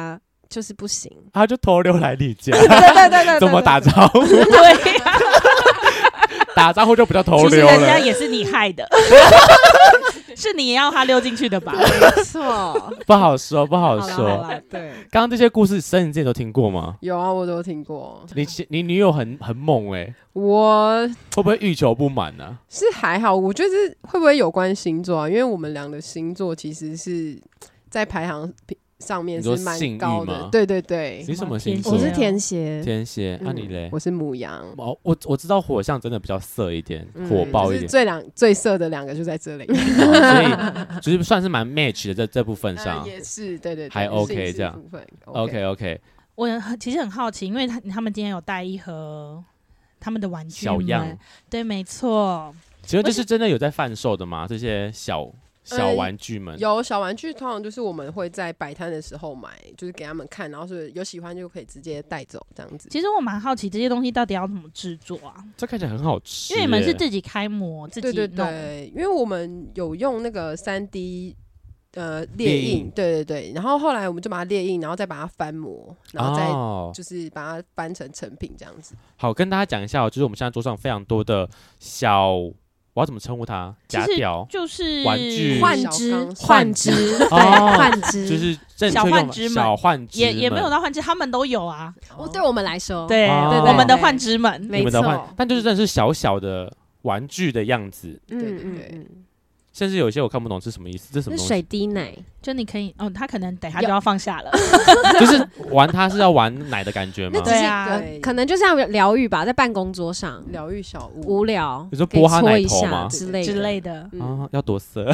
Speaker 5: 就是不行，
Speaker 2: 他就偷溜来你家，
Speaker 5: 对对对对，
Speaker 2: 怎么打招呼？
Speaker 1: 对，
Speaker 2: 打招呼就不叫偷溜了。
Speaker 1: 其实人家也是你害的，是你要他溜进去的吧？
Speaker 5: 没错，
Speaker 2: 不好说，不好说。
Speaker 5: 好啦对，
Speaker 2: 刚刚这些故事，森你之前都听过吗？
Speaker 4: 有啊，我都听过。
Speaker 2: 你你女友很很猛哎、欸，
Speaker 4: 我
Speaker 2: 会不会欲求不满呢、啊？
Speaker 4: 是还好，我觉得是会不会有关星座啊？因为我们俩的星座其实是在排行上面是蛮高的。对对对，
Speaker 2: 你什么星座？
Speaker 5: 我是天蝎。
Speaker 2: 天蝎，那、嗯啊、你嘞？
Speaker 4: 我是牡羊。
Speaker 2: 哦，我我知道火象真的比较色一点，嗯、火爆一点。
Speaker 4: 就是、最两最色的两个就在这里，
Speaker 2: 哦、所以就是算是蛮 match 的在这部分上、
Speaker 4: 呃，也是对对对，
Speaker 2: 还 OK 这样。OK OK。
Speaker 1: 我其实很好奇，因为他他们今天有带一盒他们的玩具
Speaker 2: 小样，
Speaker 1: 对，没错。
Speaker 2: 请问这是真的有在贩售的吗？这些小。小玩具们、
Speaker 4: 呃、有小玩具，通常就是我们会在摆摊的时候买，就是给他们看，然后是有喜欢就可以直接带走这样子。
Speaker 1: 其实我蛮好奇这些东西到底要怎么制作啊？
Speaker 2: 这看起来很好吃，
Speaker 1: 因为你们是自己开模，自己弄。
Speaker 4: 对对对，因为我们有用那个三 D 呃列印，对对对，然后后来我们就把它列印，然后再把它翻模，然后再就是把它翻成成品这样子。
Speaker 2: 哦、好，跟大家讲一下、哦，就是我们现在桌上非常多的小。我要怎么称呼它？假屌
Speaker 1: 就是
Speaker 2: 玩具
Speaker 5: 幻肢，幻肢，对，幻肢
Speaker 2: 就是正
Speaker 1: 小幻肢们，
Speaker 2: 小幻肢
Speaker 1: 也也没有到幻肢，他们都有啊。
Speaker 5: 哦，对我们来说，
Speaker 1: 对对对，我们的幻肢们，
Speaker 5: 没错。
Speaker 2: 但就是真的是小小的玩具的样子，
Speaker 4: 嗯嗯嗯。
Speaker 2: 甚至有些我看不懂是什么意思，这是什么东西？
Speaker 5: 水滴奶，
Speaker 1: 就你可以哦，他可能等下就要放下了，
Speaker 2: 就是玩它是要玩奶的感觉吗？
Speaker 5: 对啊，可能就像疗愈吧，在办公桌上
Speaker 4: 疗愈小物，
Speaker 5: 无聊，
Speaker 2: 你说拨他奶头吗？
Speaker 5: 之类
Speaker 1: 之类的
Speaker 2: 啊，要多色，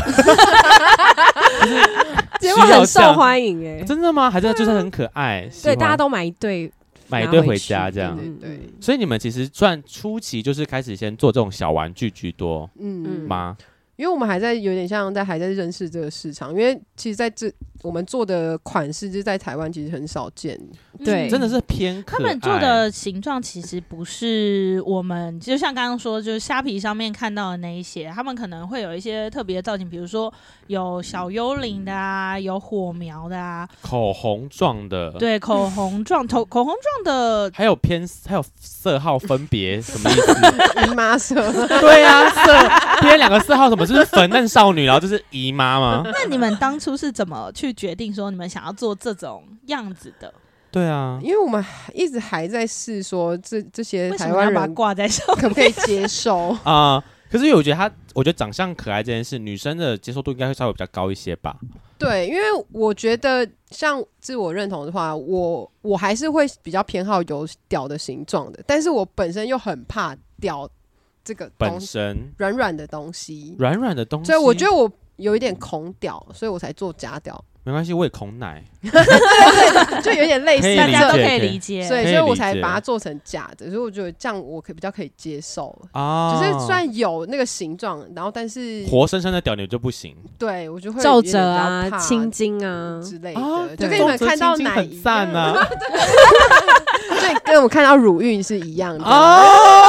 Speaker 5: 结果很受欢迎哎，
Speaker 2: 真的吗？还是就是很可爱？
Speaker 5: 对，大家都买一对，
Speaker 2: 买一对回家这样。
Speaker 4: 对，
Speaker 2: 所以你们其实算初期就是开始先做这种小玩具居多，嗯吗？
Speaker 4: 因为我们还在有点像在还在认识这个市场，因为其实在这我们做的款式就是在台湾其实很少见，
Speaker 5: 对，
Speaker 2: 真的是偏可爱。
Speaker 1: 他们做的形状其实不是我们就像刚刚说，就是虾皮上面看到的那一些，他们可能会有一些特别的造型，比如说有小幽灵的啊，有火苗的啊，
Speaker 2: 口红状的，
Speaker 1: 对，口红状，口口红状的，
Speaker 2: 还有偏还有色号分别什么意思？
Speaker 4: 姨妈色，
Speaker 2: 对啊，色偏两个色号什么？就是粉嫩少女，然后就是姨妈吗？
Speaker 1: 那你们当初是怎么去决定说你们想要做这种样子的？
Speaker 2: 对啊，
Speaker 4: 因为我们一直还在试说这这些台湾人
Speaker 1: 把它挂在上
Speaker 4: 可不可以接受
Speaker 2: 啊、呃？可是我觉得他，我觉得长相可爱这件事，女生的接受度应该会稍微比较高一些吧。
Speaker 4: 对，因为我觉得像自我认同的话，我我还是会比较偏好有屌的形状的，但是我本身又很怕屌这个
Speaker 2: 本身
Speaker 4: 软软的东西，
Speaker 2: 软软的东西，
Speaker 4: 所以我觉得我有一点恐屌，所以我才做假屌。
Speaker 2: 没关系，我也恐奶，
Speaker 4: 对对对，就有点类似，
Speaker 1: 大家都可以理解，
Speaker 4: 所以所以我才把它做成假的，所以我觉得这样我可以比较可以接受啊。就是虽然有那个形状，然后但是
Speaker 2: 活生生的屌牛就不行。
Speaker 4: 对，我就会
Speaker 5: 皱褶啊、青筋啊
Speaker 4: 之类的，就跟你们看到奶
Speaker 2: 很赞啊，
Speaker 4: 就跟我们看到乳晕是一样的
Speaker 2: 啊。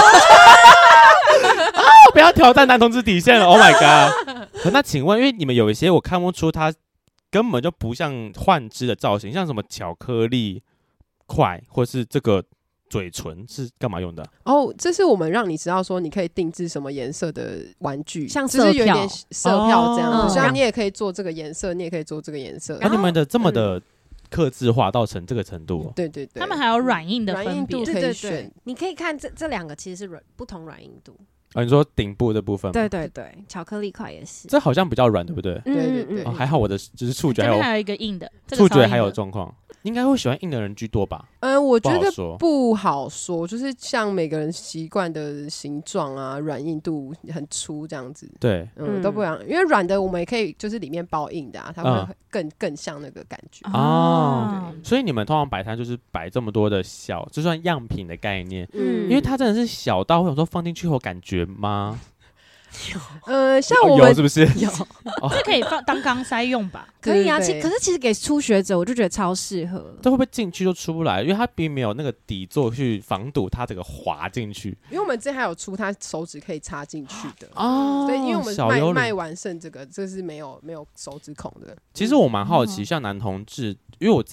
Speaker 2: 不要挑战男同志底线了 ！Oh my god！ 那请问，因为你们有一些我看不出它根本就不像幻肢的造型，像什么巧克力块，或是这个嘴唇是干嘛用的？
Speaker 4: 哦，这是我们让你知道说你可以定制什么颜色的玩具，
Speaker 5: 像色票，
Speaker 4: 就是有点色票这样子，哦、像你也可以做这个颜色，你也可以做这个颜色。
Speaker 2: 那、啊、你们的这么的客制化到成这个程度、哦
Speaker 4: 嗯？对对对，
Speaker 1: 他们还有软硬的分别，
Speaker 4: 可以选。对对对，
Speaker 5: 你可以看这这两个其实是软不同软硬度。
Speaker 2: 哦，你说顶部的部分吗？
Speaker 5: 对对对，巧克力块也是。
Speaker 2: 这好像比较软，对不对？
Speaker 4: 对对对、
Speaker 2: 哦，还好我的就是触觉还有，
Speaker 1: 还有一个硬的，这
Speaker 2: 个、触觉还有状况。应该会喜欢硬的人居多吧？
Speaker 4: 嗯、呃，我觉得不好说，就是像每个人习惯的形状啊，软硬度很粗这样子。
Speaker 2: 对，
Speaker 4: 嗯，都不一样。因为软的我们也可以就是里面包硬的啊，它会更、嗯、更像那个感觉
Speaker 2: 哦。所以你们通常摆摊就是摆这么多的小，就算样品的概念，嗯，因为它真的是小到会有时候放进去有感觉吗？
Speaker 4: 呃，像我们
Speaker 2: 有是不是
Speaker 1: 有？这可以放当钢塞用吧？
Speaker 5: 可以啊，其可是其实给初学者，我就觉得超适合。
Speaker 2: 这会不会进去就出不来？因为它并没有那个底座去防堵它这个滑进去。
Speaker 4: 因为我们之前还有出它手指可以插进去的哦，对，因为我们卖卖完剩这个，这是没有没有手指孔的。
Speaker 2: 其实我蛮好奇，嗯、像男同志，因为我自己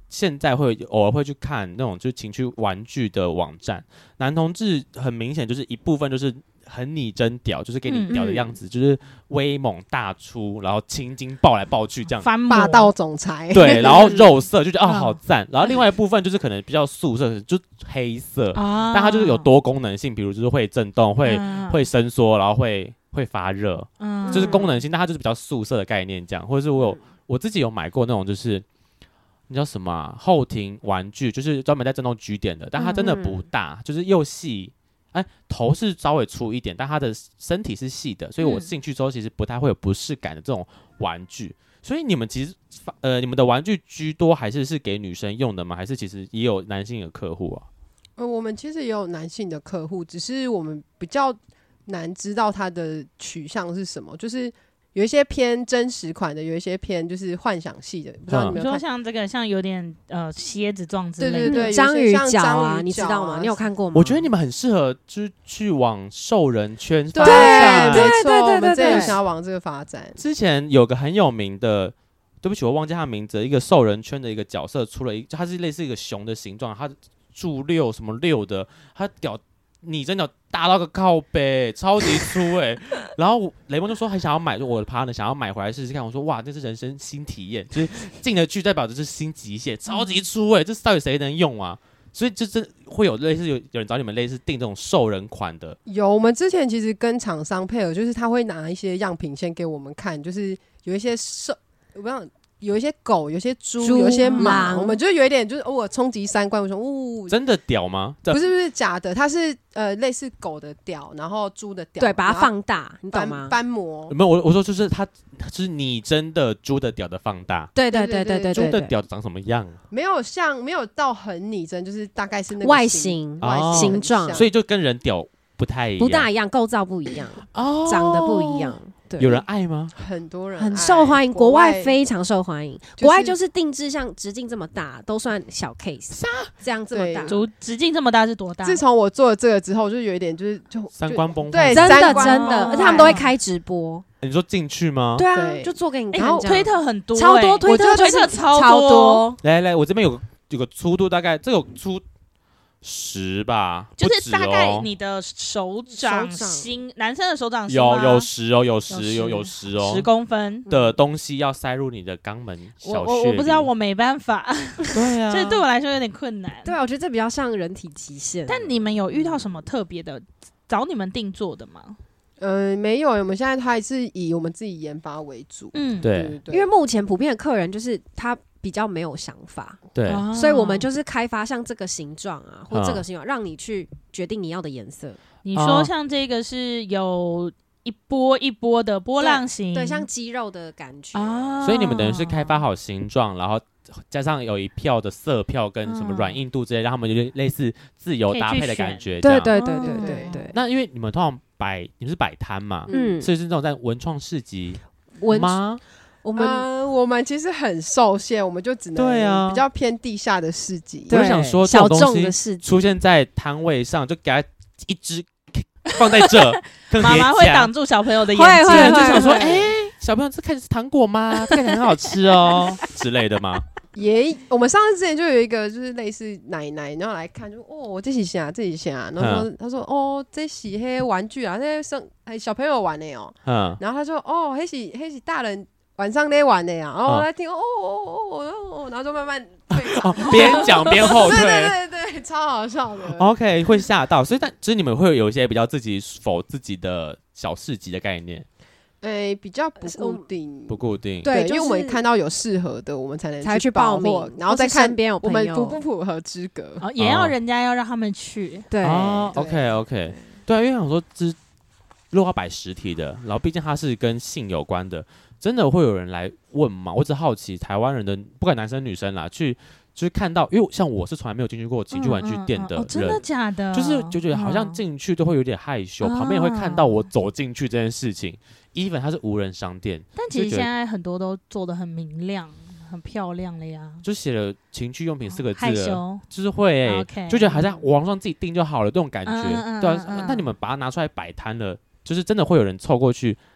Speaker 2: 现在会偶尔会去看那种就是情趣玩具的网站，男同志很明显就是一部分就是很拟真屌，就是给你屌的样子，嗯嗯就是威猛大出，然后青筋抱来抱去这样，
Speaker 4: 霸道总裁，
Speaker 2: 对，然后肉色就觉得哦好赞，然后另外一部分就是可能比较素色，就黑色，啊、但它就是有多功能性，比如就是会震动、会、啊、会伸缩，然后会会发热，嗯、就是功能性，但它就是比较素色的概念这样，或者是我有我自己有买过那种就是你知道什么、啊、后庭玩具，就是专门在震动 G 点的，但它真的不大，嗯、就是又细。哎，头是稍微粗一点，但他的身体是细的，所以我进去之后其实不太会有不适感的这种玩具。所以你们其实呃，你们的玩具居多还是是给女生用的吗？还是其实也有男性的客户啊？
Speaker 4: 呃，我们其实也有男性的客户，只是我们比较难知道他的取向是什么，就是有一些偏真实款的，有一些偏就是幻想系的，不知道你们有
Speaker 1: 说像这个像有点呃蝎子状之类的，
Speaker 4: 对对对，
Speaker 5: 章鱼脚
Speaker 4: 啊，
Speaker 5: 你知道吗？你有看过吗？
Speaker 2: 我觉得你们很适合就是去往兽人圈发
Speaker 4: 展，对对对对，我们真的想要往这个发展。
Speaker 2: 之前有个很有名的，对不起，我忘记他名字，一个兽人圈的一个角色出了一，它是类似一个熊的形状，它柱六什么六的，它屌。你真的大到个靠背，超级粗哎、欸！然后雷蒙就说还想要买，就我的 partner 想要买回来试试看。我说哇，这是人生新体验，就是进得去代表着是新极限，超级粗哎、欸！这到底谁能用啊？所以就真会有类似有有人找你们类似订这种兽人款的。
Speaker 4: 有，我们之前其实跟厂商配合，就是他会拿一些样品先给我们看，就是有一些兽，我不知道。有一些狗，有些猪，有一些马，我们就有一点就是偶尔冲击三观。我说，哦，
Speaker 2: 真的屌吗？
Speaker 4: 不是不是假的，它是呃类似狗的屌，然后猪的屌，
Speaker 5: 对，把它放大，你懂吗？
Speaker 4: 斑模
Speaker 2: 没有，我我说就是它，就是拟真的猪的屌的放大。
Speaker 5: 对对对对对，
Speaker 2: 猪的屌长什么样？
Speaker 4: 没有像没有到很拟真，就是大概是那个
Speaker 5: 外形形状，
Speaker 2: 所以就跟人屌不太一样，
Speaker 5: 不大一样，构造不一样，哦，长得不一样。对，
Speaker 2: 有人爱吗？
Speaker 4: 很多人
Speaker 5: 很受欢迎，国外非常受欢迎。就是、国外就是定制像直径这么大都算小 case， 这样这么大，
Speaker 1: 直径这么大是多大？
Speaker 4: 自从我做了这个之后，就有一点就是就
Speaker 2: 三观崩坏，
Speaker 4: 对，
Speaker 5: 真的真的，而且他们都会开直播。
Speaker 2: 你说进去吗？
Speaker 5: 对啊，对就做给你看。
Speaker 1: 然后推特很多、欸，
Speaker 5: 超多推特，
Speaker 1: 推特超
Speaker 5: 多。多
Speaker 2: 来来，我这边有个有个粗度，大概这个粗。十吧，
Speaker 1: 就是大概你的手掌心，男生的手掌心
Speaker 2: 有有十哦，有十有有十哦，
Speaker 1: 十公分
Speaker 2: 的东西要塞入你的肛门小穴里。
Speaker 1: 我我我不知道，我没办法。
Speaker 2: 对啊，
Speaker 1: 这对我来说有点困难。
Speaker 5: 对啊，我觉得这比较像人体极限。
Speaker 1: 但你们有遇到什么特别的找你们定做的吗？
Speaker 4: 呃，没有，我们现在还是以我们自己研发为主。
Speaker 2: 嗯，对，对
Speaker 5: 对，因为目前普遍的客人就是他。比较没有想法，
Speaker 2: 对，
Speaker 5: 所以我们就是开发像这个形状啊，或这个形状，让你去决定你要的颜色。
Speaker 1: 你说像这个是有一波一波的波浪形，
Speaker 5: 对，像肌肉的感觉。
Speaker 2: 所以你们等于是开发好形状，然后加上有一票的色票跟什么软硬度之类，让他们就类似自由搭配的感觉。
Speaker 5: 对对对对对对。
Speaker 2: 那因为你们通常摆，你们是摆摊嘛，嗯，所以是那种在文创市集吗？
Speaker 4: 我们、呃、我们其实很受限，我们就只能比较偏地下的市集。
Speaker 2: 我就想说，
Speaker 5: 小众的市集
Speaker 2: 出现在摊位上，就给他一只放在这，
Speaker 1: 妈妈会挡住小朋友的眼睛，
Speaker 5: 会
Speaker 2: 就想说，哎、欸，小朋友这看起来是糖果吗？这看起来很好吃哦之类的吗？
Speaker 4: 也，我们上次之前就有一个就是类似奶奶，然后来看，就哦，这是啥？这是啥？然后说、嗯、他说哦，这是迄玩具啊，这生哎小朋友玩的哦。嗯，然后他说哦，那是那是大人。晚上在玩的呀，然后我来听，哦哦哦哦，然后就慢慢退场，
Speaker 2: 边讲边后退，
Speaker 4: 对对对对，超好笑的。
Speaker 2: OK， 会吓到，所以但其实你们会有一些比较自己否自己的小市集的概念，
Speaker 4: 诶、欸，比较不固定，
Speaker 2: 不固定，
Speaker 4: 对，
Speaker 5: 就是、
Speaker 4: 因为我们看到有适合的，我们才能
Speaker 5: 才去报名，
Speaker 4: 然后再看
Speaker 5: 边有
Speaker 4: 我们符不符合资格、
Speaker 1: 哦，也要人家要让他们去，
Speaker 5: 对、
Speaker 2: 哦、，OK OK， 对啊，因为我说这如果要摆实体的，然后毕竟它是跟性有关的。真的会有人来问吗？我只好奇台湾人的不管男生女生啦，去就是看到，因为像我是从来没有进去过情趣玩具店的人、嗯嗯哦，
Speaker 1: 真的假的？
Speaker 2: 就是就觉得好像进去都会有点害羞，嗯、旁边也会看到我走进去这件事情。even 它是无人商店，
Speaker 1: 但其实现在很多都做得很明亮、很漂亮了呀。
Speaker 2: 就写了情趣用品四个字、哦，
Speaker 1: 害羞，
Speaker 2: 就是会、欸
Speaker 1: okay
Speaker 2: 就觉得好像网上自己订就好了，这种感觉。
Speaker 1: 嗯嗯嗯
Speaker 2: 对啊，
Speaker 1: 嗯嗯
Speaker 2: 那你们把它拿出来摆摊了，就是真的会有人凑过去。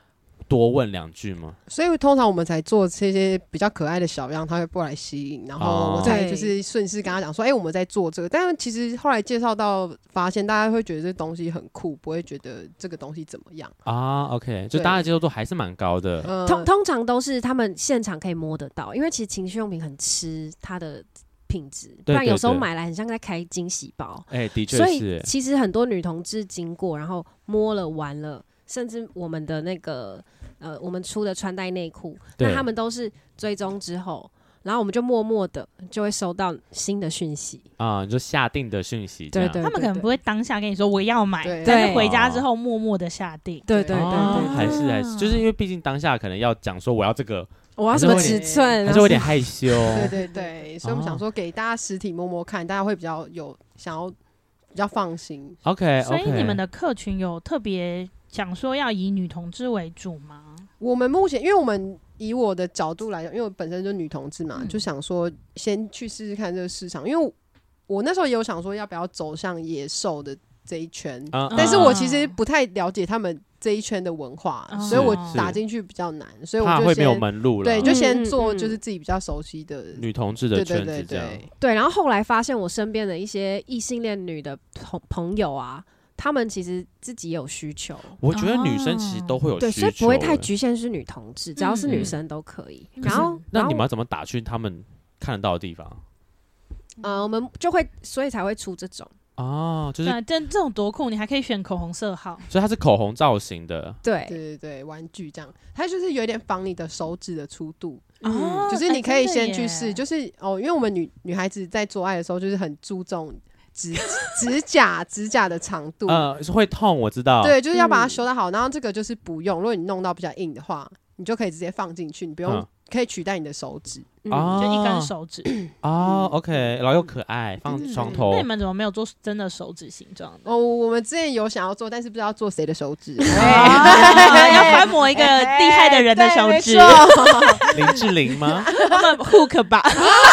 Speaker 2: 多问两句吗？
Speaker 4: 所以通常我们才做这些比较可爱的小样，他会过来吸引，然后我才就是顺势跟他讲说，哎、欸，我们在做这个。但是其实后来介绍到，发现大家会觉得这东西很酷，不会觉得这个东西怎么样
Speaker 2: 啊。OK， 就大家接受度还是蛮高的。
Speaker 5: 呃、通通常都是他们现场可以摸得到，因为其实情趣用品很吃它的品质，不然有时候买来很像在开惊喜包。
Speaker 2: 哎、欸，的确是。
Speaker 5: 所以其实很多女同志经过，然后摸了玩了，甚至我们的那个。呃，我们出的穿戴内裤，那他们都是追踪之后，然后我们就默默的就会收到新的讯息
Speaker 2: 啊、嗯，就下定的讯息。
Speaker 5: 对 对, 对，
Speaker 1: 他们可能不会当下跟你说我要买，但是回家之后默默的下定。
Speaker 5: 对对 对, 对, 对, 对、
Speaker 2: 哦，还是还是，就是因为毕竟当下可能要讲说我要这个，
Speaker 5: 我要什么尺寸，
Speaker 2: 还是有点害羞。
Speaker 4: 对对对，所以我们想说给大家实体摸摸看，大家会比较有想要比较放心。
Speaker 2: OK，
Speaker 1: 所以你们的客群有特别讲说要以女同志为主吗？
Speaker 4: 我们目前，因为我们以我的角度来讲，因为我本身就女同志嘛，嗯、就想说先去试试看这个市场。因为 我, 我那时候也有想说要不要走向野兽的这一圈、啊，但是我其实不太了解他们这一圈的文化，啊、所以我打进去比较难，所以我就先
Speaker 2: 怕会没有门路了。
Speaker 4: 对，就先做就是自己比较熟悉的、嗯、
Speaker 2: 女同志的圈子这样。对, 对,
Speaker 5: 对, 对, 对，然后后来发现我身边的一些异性恋女的朋友啊。他们其实自己也有需求，
Speaker 2: 我觉得女生其实都会有需求、哦，对，
Speaker 5: 所以不会太局限是女同志，只要是女生都可以。嗯、然后，
Speaker 2: 那你们要怎么打去他们看得到的地方？
Speaker 5: 呃，我们就会，所以才会出这种
Speaker 2: 哦，就是
Speaker 1: 这这种多酷，你还可以选口红色号，
Speaker 2: 所以它是口红造型的，
Speaker 5: 对
Speaker 4: 对对对，玩具这样，它就是有点仿你的手指的粗度。嗯，就是你可以先去试、欸，就是哦，因为我们女女孩子在做爱的时候，就是很注重。指指甲指甲的长度，
Speaker 2: 呃，会痛，我知道。
Speaker 4: 对，就是要把它修得好。然后这个就是不用，如果你弄到比较硬的话，你就可以直接放进去，你不用、嗯、可以取代你的手指，
Speaker 1: 嗯哦、就一根手指。
Speaker 2: 哦 ，OK， 然后又可爱，放床头。
Speaker 1: 那你们怎么没有做真的手指形状的？
Speaker 4: 哦，我们之前有想要做，但是不知道做谁的手指。
Speaker 1: 哎、要翻模一个厉害的人的手指。
Speaker 2: 林志玲吗？
Speaker 1: 他们 hook 吧。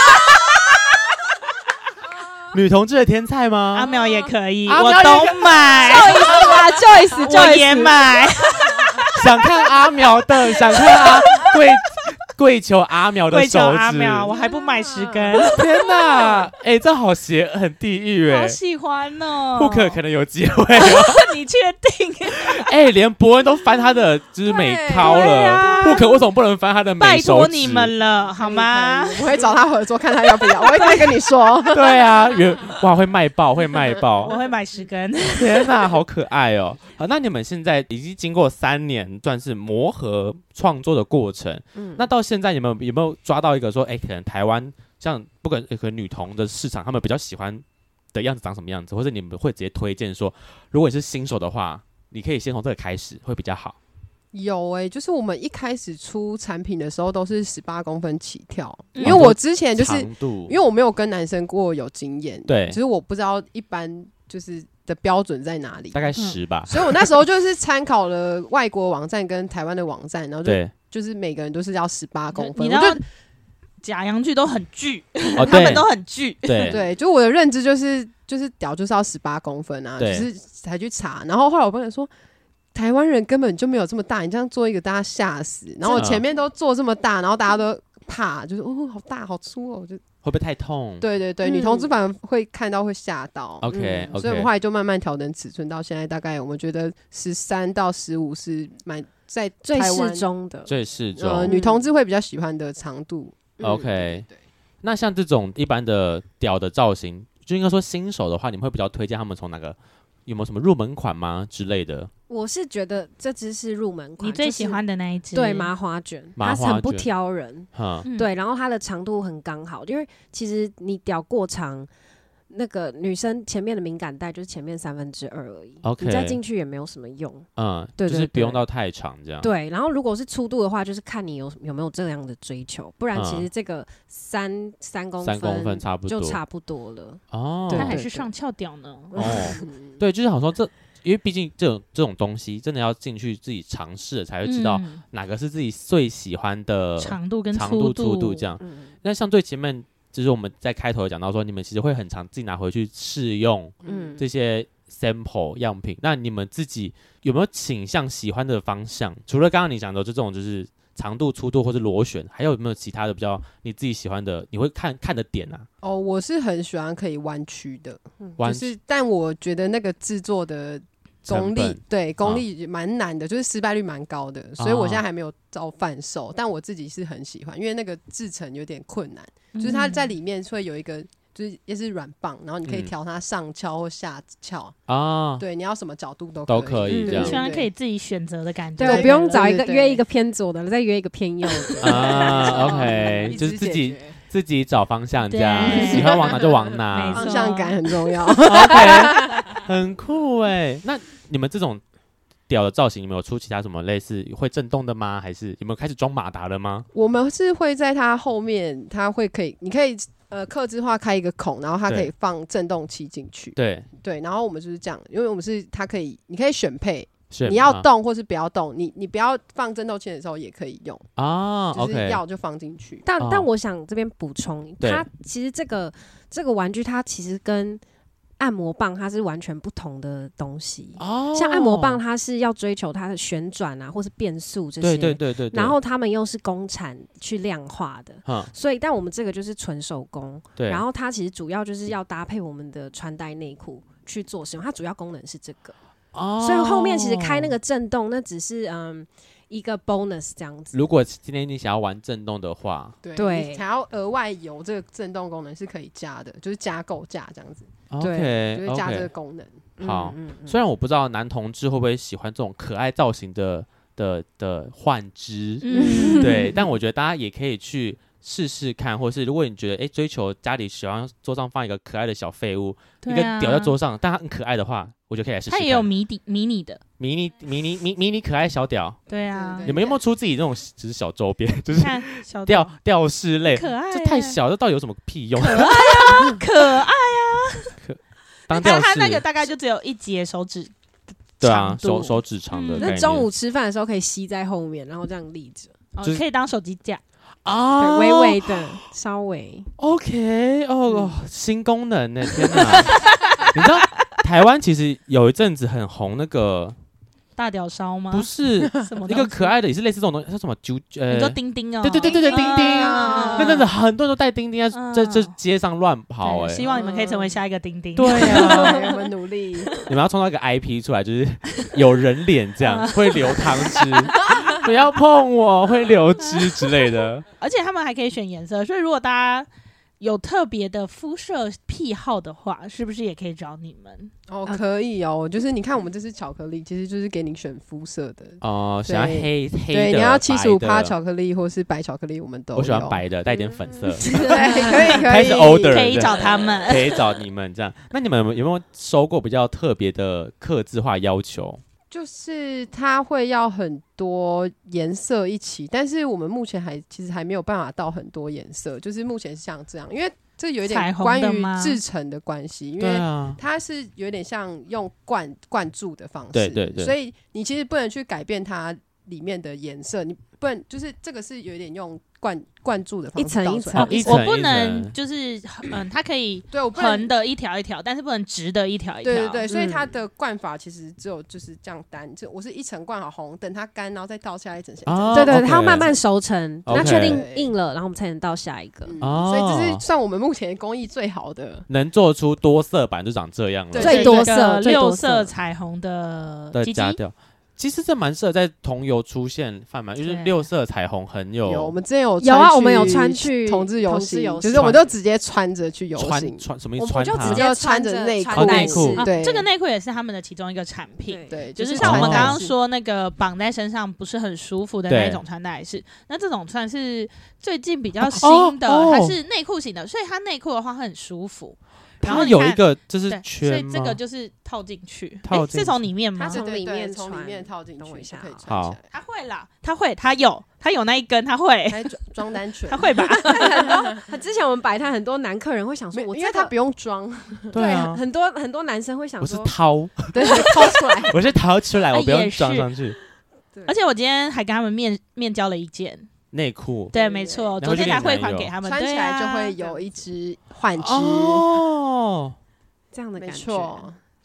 Speaker 2: 女同志的天菜吗？
Speaker 1: 阿苗也可以，我都买。
Speaker 5: Joyce，Joyce，
Speaker 1: 我也买。
Speaker 2: 想看阿苗的，想看阿跪跪求阿苗的手指。跪求
Speaker 1: 阿苗，我还不买十根。
Speaker 2: 天哪，哎、欸，这好邪，很地狱哎、欸。
Speaker 1: 好喜欢哦。
Speaker 2: 不可可能有机会哦。
Speaker 1: 你确定？
Speaker 2: 哎、欸，连伯恩都翻他的就是美尻了，不可、啊、为什么不能翻他的美手指？
Speaker 1: 拜托你们了，好吗？
Speaker 4: 我会找他合作，看他要不要，我会再跟你说。
Speaker 2: 对啊，哇，会卖爆，会卖爆，
Speaker 1: 我会买十根。
Speaker 2: 天哪，好可爱哦！好，那你们现在已经经过三年，算是磨合创作的过程。嗯，那到现在你们有没有抓到一个说，哎、欸，可能台湾像不管可能女同的市场，他们比较喜欢的样子长什么样子，或者你们会直接推荐说，如果你是新手的话，你可以先从这个开始，会比较好。
Speaker 4: 有哎、欸，就是我们一开始出产品的时候都是十八公分起跳、嗯，因为我之前就是因为我没有跟男生过有经验，
Speaker 2: 对，
Speaker 4: 其实我不知道一般就是的标准在哪里，
Speaker 2: 大概十吧、
Speaker 4: 嗯。所以我那时候就是参考了外国网站跟台湾的网站，然后就就是每个人都是要十八公分。
Speaker 1: 你知道假阳具都很巨、哦，他们都很巨。
Speaker 2: 对
Speaker 4: 对，就我的认知就是就是屌就是要十八公分啊，就是才去查。然后后来我朋友说。台湾人根本就没有这么大，你这样做一个大家吓死。然后我前面都做这么大，然后大家都怕，就是哦好大好粗哦，就
Speaker 2: 会不会太痛？
Speaker 4: 对对对，嗯、女同志反而会看到会吓到。
Speaker 2: OK，
Speaker 4: 嗯、okay. 所以我们后来就慢慢调整尺寸，到现在大概我们觉得十三到十五是蛮在
Speaker 5: 最适中的，
Speaker 2: 最适中、
Speaker 4: 呃。女同志会比较喜欢的长度。
Speaker 2: 嗯、OK，
Speaker 4: 对, 对。
Speaker 2: 那像这种一般的屌的造型，就应该说新手的话，你们会比较推荐他们从哪个？有没有什么入门款吗之类的？
Speaker 5: 我是觉得这只是入门款，
Speaker 1: 你最喜欢的那一只、
Speaker 5: 就是、对麻花卷，它很不挑人、
Speaker 2: 嗯，
Speaker 5: 对，然后它的长度很刚好，因为其实你屌过长，那个女生前面的敏感带就是前面三分之二而已
Speaker 2: ，OK，
Speaker 5: 你再进去也没有什么用，
Speaker 2: 嗯，对对对，就是不用到太长这样。
Speaker 5: 对，然后如果是粗度的话，就是看你有有没有这样的追求，不然其实这个三三公分
Speaker 2: 三公分差不多
Speaker 5: 就差不多了。
Speaker 2: 哦，
Speaker 1: 它还是上翘屌呢。
Speaker 2: 哦，对，就是好像这。因为毕竟这种这种东西，真的要进去自己尝试，才会知道哪个是自己最喜欢的
Speaker 1: 长度跟
Speaker 2: 长度、粗度这样。嗯、那像最前面，就是我们在开头讲到说，你们其实会很常自己拿回去试用，嗯，这些 sample 样品。那你们自己有没有倾向喜欢的方向？除了刚刚你讲的就这种就是长度、粗度或是螺旋，还有没有其他的比较你自己喜欢的？你会看看的点啊？
Speaker 4: 哦，我是很喜欢可以弯曲的，
Speaker 2: 嗯、
Speaker 4: 就是，但我觉得那个制作的功力，对功力蛮难的，啊、就是失败率蛮高的，所以我现在还没有照贩售，但我自己是很喜欢，因为那个制成有点困难，嗯、就是它在里面会有一个。就是也是软棒，然后你可以调它上翘或下翘啊，对，你要什么角度都可以
Speaker 2: 都可以，这样
Speaker 1: 喜欢可以自己选择的感觉。
Speaker 5: 对，我不用找一个约一个偏左的，再约一个偏右的
Speaker 2: 啊。OK， 就是自己自己找方向，这样喜欢往哪就往哪，
Speaker 4: 方向感很重要。
Speaker 2: OK， 很酷哎。那你们这种屌的造型，你们有出其他什么类似会震动的吗？还是有没有开始装马达了吗？
Speaker 4: 我们是会在它后面，它会可以，你可以。呃，客制化开一个孔，然后它可以放振动器进去。
Speaker 2: 对
Speaker 4: 对，然后我们就是这样，因为我们是它可以，你可以选配，
Speaker 2: 选
Speaker 4: 你要动或是不要动，你你不要放振动器的时候也可以用啊，就是要就放进去。
Speaker 5: 但、哦、但我想这边补充，它其实这个这个玩具它其实跟按摩棒它是完全不同的东西，哦、像按摩棒它是要追求它的旋转啊，或是变速这些，
Speaker 2: 对对对 对, 对。
Speaker 5: 然后他们又是工产去量化的，嗯、所以但我们这个就是纯手工，对。然后它其实主要就是要搭配我们的穿戴内裤去做使用，它主要功能是这个，哦。所以后面其实开那个震动，那只是嗯。一个 bonus 这样子。
Speaker 2: 如果今天你想要玩震动的话，
Speaker 4: 对，想要额外有这个震动功能是可以加的，就是加购价这样子。
Speaker 2: 对，
Speaker 4: 就是加这个功能。
Speaker 2: Okay, 好、嗯嗯嗯，虽然我不知道男同志会不会喜欢这种可爱造型的的的幻肢，嗯、对，但我觉得大家也可以去试试看，或是如果你觉得哎追求家里喜欢桌上放一个可爱的小废物，啊、一个屌在桌上，但它很可爱的话，我觉得可以来试试看。
Speaker 1: 它也有迷你迷你的。
Speaker 2: 迷你迷你迷迷你可爱小屌，
Speaker 1: 对啊，
Speaker 2: 你们有没有出自己那种只是小周边，就是吊吊饰类，
Speaker 1: 可爱，
Speaker 2: 这太小，这到底有什么屁用？
Speaker 1: 可爱啊，可爱啊！
Speaker 2: 可当吊饰，
Speaker 1: 它那个大概就只有一节手指，
Speaker 2: 对啊，手手指长的。
Speaker 5: 那、嗯、中午吃饭的时候可以吸在后面，然后这样立着，
Speaker 1: 就是、哦、可以当手机架
Speaker 5: 啊，微微的，稍微。
Speaker 2: OK， 哦，嗯、新功能呢，天哪！你知道台湾其实有一阵子很红那个。
Speaker 1: 大屌烧吗？
Speaker 2: 不是，一个可爱的也是类似这种东西，叫什么啾？呃，
Speaker 1: 你说钉钉哦？
Speaker 2: 对对对对对，钉钉啊！那阵子很多人都带钉钉在在这街上乱跑，哎，
Speaker 1: 希望你们可以成为下一个钉钉。
Speaker 2: 对啊，
Speaker 4: 我们努力。
Speaker 2: 你们要创造一个 I P 出来，就是有人脸这样，会流汤汁，不要碰我，会流汁之类的。
Speaker 1: 而且他们还可以选颜色，所以如果大家有特别的肤色癖好的话，是不是也可以找你们？
Speaker 4: 哦，可以哦，就是你看我们这是巧克力，其实就是给你选肤色的
Speaker 2: 哦，喜欢黑黑的，
Speaker 4: 对，你要七十五趴巧克力或是白巧克力，我们都有。
Speaker 2: 我喜欢白的，带一点粉色。
Speaker 4: 对，可以可以，
Speaker 2: 开始 order
Speaker 1: 可以找他们，
Speaker 2: 可以找你们这样。那你们有没有有没有收过比较特别的客制化要求？
Speaker 4: 就是它会要很多颜色一起，但是我们目前还其实还没有办法到很多颜色，就是目前是像这样，因为这有一点关于制成的关系，因为它是有点像用灌灌注的方式，
Speaker 2: 对对对，
Speaker 4: 所以你其实不能去改变它里面的颜色，你不能就是这个是有点用灌灌注的方式，
Speaker 5: 一层一层，
Speaker 2: 哦、一层
Speaker 1: 我不能就是嗯，它可以横的一条一条，但是不能直的一条一条。
Speaker 4: 对对对，所以它的灌法其实只有就是这样单，就我是一层灌好红，等它干，然后再倒下一层。
Speaker 5: 哦、对对， okay, 它要慢慢熟成，那确定硬了，然后我们才能倒下一个。
Speaker 4: 嗯哦、所以这是算我们目前工艺最好的，
Speaker 2: 能做出多色版就长这样了，
Speaker 5: 最多色
Speaker 1: 六色彩虹的
Speaker 2: 的加掉。其实这蛮适合在同游出现贩卖，就是六色彩虹很有。
Speaker 4: 有，我们之前有
Speaker 5: 有啊，我们有穿去
Speaker 4: 同志游行，就是我们就直接穿着去游
Speaker 2: 行，穿什么意思？穿
Speaker 5: 就直接穿着内
Speaker 2: 裤，内裤。
Speaker 1: 对，这个内裤也是他们的其中一个产品。
Speaker 4: 对，
Speaker 1: 就是像我们刚刚说那个绑在身上不是很舒服的那种穿戴式，那这种算是最近比较新的，它是内裤型的，所以它内裤的话会很舒服。然后
Speaker 2: 有一个就是圈，
Speaker 1: 所以这个就是套进去，
Speaker 2: 套进
Speaker 1: 是从里面吗？
Speaker 5: 它从里面
Speaker 4: 从里面套进去，等我一下，可以
Speaker 2: 穿起来。
Speaker 1: 它会啦，它会，它有，它有那一根，它会。
Speaker 4: 装单纯，
Speaker 1: 它会吧？
Speaker 5: 很多，之前我们摆摊，很多男客人会想说，我
Speaker 4: 因为他不用装，
Speaker 5: 对，很多很多男生会想说，
Speaker 2: 我是掏，
Speaker 4: 对，掏出来，
Speaker 2: 我是掏出来，我不用装上去。
Speaker 1: 而且我今天还跟他们面面交了一件。
Speaker 2: 内裤
Speaker 1: 对，没错，昨天才汇款给他们，
Speaker 4: 穿起来就会有一只幻肢
Speaker 5: 哦，这样的感觉。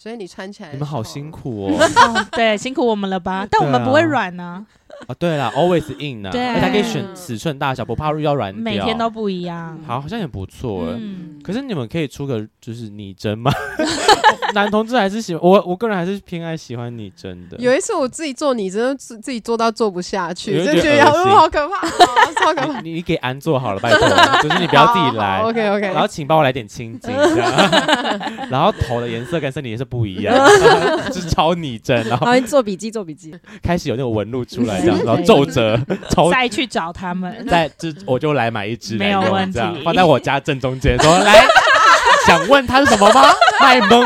Speaker 4: 所以你穿起来
Speaker 2: 你们好辛苦哦。
Speaker 1: 哦对，辛苦我们了吧？但我们不会软呢、啊。
Speaker 2: 哦，对了 ，always in 呢、啊，而且还可以选尺寸大小，不怕遇到软掉，
Speaker 1: 每天都不一样。
Speaker 2: 好，好像也不错哎、嗯。可是你们可以出个就是拟真吗？男同志还是喜欢我，我个人还是偏爱喜欢拟真的。
Speaker 4: 有一次我自己做拟真，自己做到做不下去，就觉得好可怕，超可怕。
Speaker 2: 你你给安做好了，拜托，就是你不要自己来。
Speaker 4: 好好 OK OK。
Speaker 2: 然后请帮我来点青筋，这样。然后头的颜色跟身体颜色不一样，就是超拟真。然后
Speaker 5: 做笔记做笔记，
Speaker 2: 开始有那种纹路出来，这样，然后皱褶。
Speaker 1: 再去找他们，
Speaker 2: 再就我就来买一支，
Speaker 1: 没有问题，
Speaker 2: 放在我家正中间，说来，想问他是什么吗？卖萌，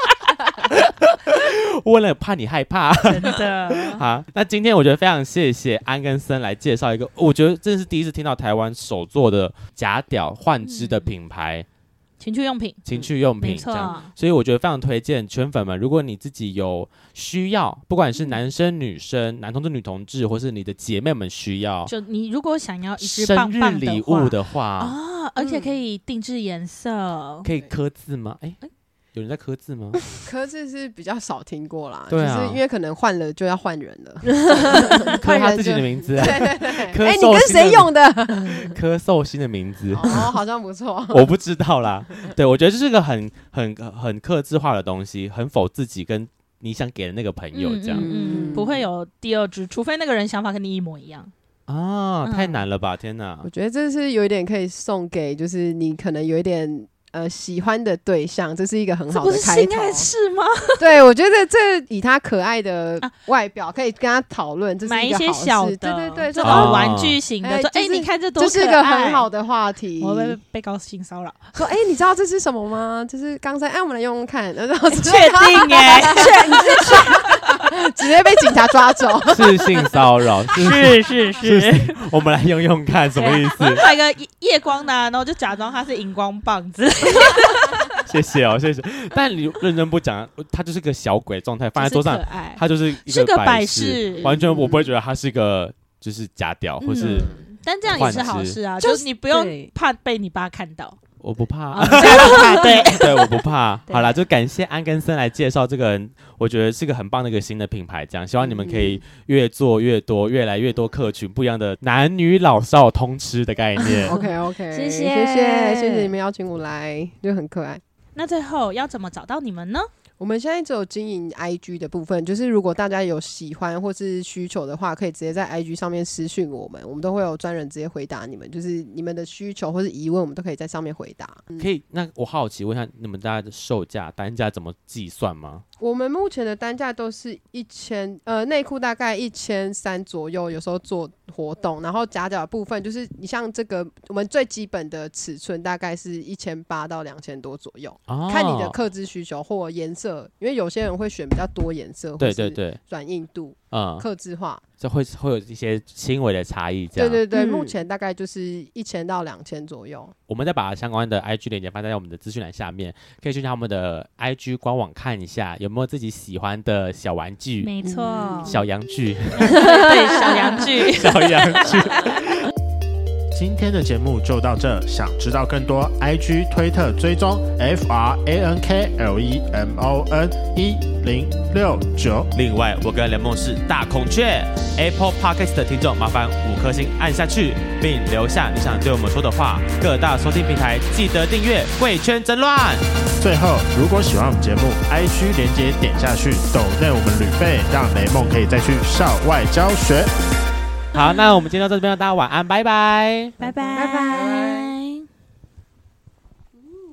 Speaker 2: 问了怕你害怕，
Speaker 1: 真的。
Speaker 2: 好，那今天我觉得非常谢谢安跟森来介绍一个，我觉得真的是第一次听到台湾首做的假屌换肢的品牌。嗯
Speaker 1: 情趣用品，
Speaker 2: 情趣用品，这样，所以我觉得非常推荐圈粉们，如果你自己有需要，不管是男生、女生、男同志、女同志，或是你的姐妹们需要，
Speaker 1: 就你如果想要一支棒棒
Speaker 2: 的生日礼物的话
Speaker 1: 啊，而且可以定制颜色，
Speaker 2: 可以刻字吗？哎、欸。有人在刻字吗？
Speaker 4: 刻字是比较少听过啦，
Speaker 2: 对啊，
Speaker 4: 就是因为可能换了就要换人了，
Speaker 2: 刻他自己的名字、啊，
Speaker 4: 对对对，
Speaker 2: 哎、
Speaker 4: 欸，你跟谁用的？
Speaker 2: 刻寿星的名字，
Speaker 4: 哦，好像不错，
Speaker 2: 我不知道啦。对，我觉得这是个很很很客制化的东西，很否自己跟你想给的那个朋友这样，
Speaker 1: 嗯嗯嗯、不会有第二支，除非那个人想法跟你一模一样。
Speaker 2: 啊，太难了吧！天哪，
Speaker 4: 我觉得这是有一点可以送给，就是你可能有一点。呃，喜欢的对象，这是一个很好的开头。
Speaker 1: 这不是性爱是吗？
Speaker 4: 对，我觉得这以他可爱的外表，可以跟他讨论，这是一个好事。买一些小的，对对对，
Speaker 1: 这种玩具型的，说，哎，你看这多可爱，
Speaker 4: 这是一个很好的话题。
Speaker 1: 我会被告性骚扰，
Speaker 4: 说，哎，你知道这是什么吗？就是刚才，哎，我们来用用看，然后
Speaker 1: 确定哎，确你是
Speaker 4: 确，直接被警察抓走，
Speaker 2: 是性骚扰，
Speaker 1: 是是是，
Speaker 2: 我们来用用看，什么意思？
Speaker 1: 买个夜光的，然后就假装它是荧光棒子。
Speaker 2: 谢谢哦，谢谢。但你认真不讲，他就是个小鬼状态，放在桌上，他就是一个摆饰，完全我不会觉得他是一个就是假屌，或是、嗯。
Speaker 1: 但这样也是好事啊，就是你不用怕被你爸看到。
Speaker 2: 我不怕，
Speaker 1: 哦、不怕对
Speaker 2: 对，我不怕。好啦，就感谢安跟森来介绍这个，我觉得是个很棒的一个新的品牌。这样，希望你们可以越做越多，越来越多客群，不一样的男女老少通吃的概念。
Speaker 4: OK OK，
Speaker 1: 谢谢
Speaker 4: 谢谢谢谢你们邀请我来，就很可爱。
Speaker 1: 那最后要怎么找到你们呢？
Speaker 4: 我们现在只有经营 I G 的部分，就是如果大家有喜欢或是需求的话，可以直接在 I G 上面私讯我们，我们都会有专人直接回答你们，就是你们的需求或是疑问，我们都可以在上面回答。
Speaker 2: 嗯、可以，那我好奇问一下，你们大家的售价单价怎么计算吗？
Speaker 4: 我们目前的单价都是一千，呃，内裤大概一千三左右，有时候做活动，然后假脚的部分就是你像这个，我们最基本的尺寸大概是一千八到两千多左右，哦、看你的客制需求或颜色，因为有些人会选比较多颜色，
Speaker 2: 对对对，
Speaker 4: 软硬度，嗯，客制化，
Speaker 2: 这会会有一些轻微的差异，这样，
Speaker 4: 对对对，嗯、目前大概就是一千到两千左右。
Speaker 2: 我们再把相关的 I G 链接放在我们的资讯栏下面，可以去他们的 I G 官网看一下，有没有自己喜欢的小玩具？
Speaker 1: 没错，
Speaker 2: 小洋具，
Speaker 1: 对，小洋具，
Speaker 2: 小洋具。
Speaker 3: 今天的节目就到这，想知道更多 I G 推特追踪 F R A N K L E M O N 一零六九。
Speaker 2: 另外，我跟雷梦是大孔雀 Apple Podcast 的听众，麻烦五颗星按下去，并留下你想对我们说的话。各大收听平台记得订阅《贵圈争乱》。
Speaker 3: 最后，如果喜欢我们节目 ，I G 连结点下去，抖内我们旅费，让雷梦可以再去校外教学。
Speaker 2: 好，那我们今天到这边，大家晚安，拜拜，
Speaker 1: 拜拜，
Speaker 4: 拜拜。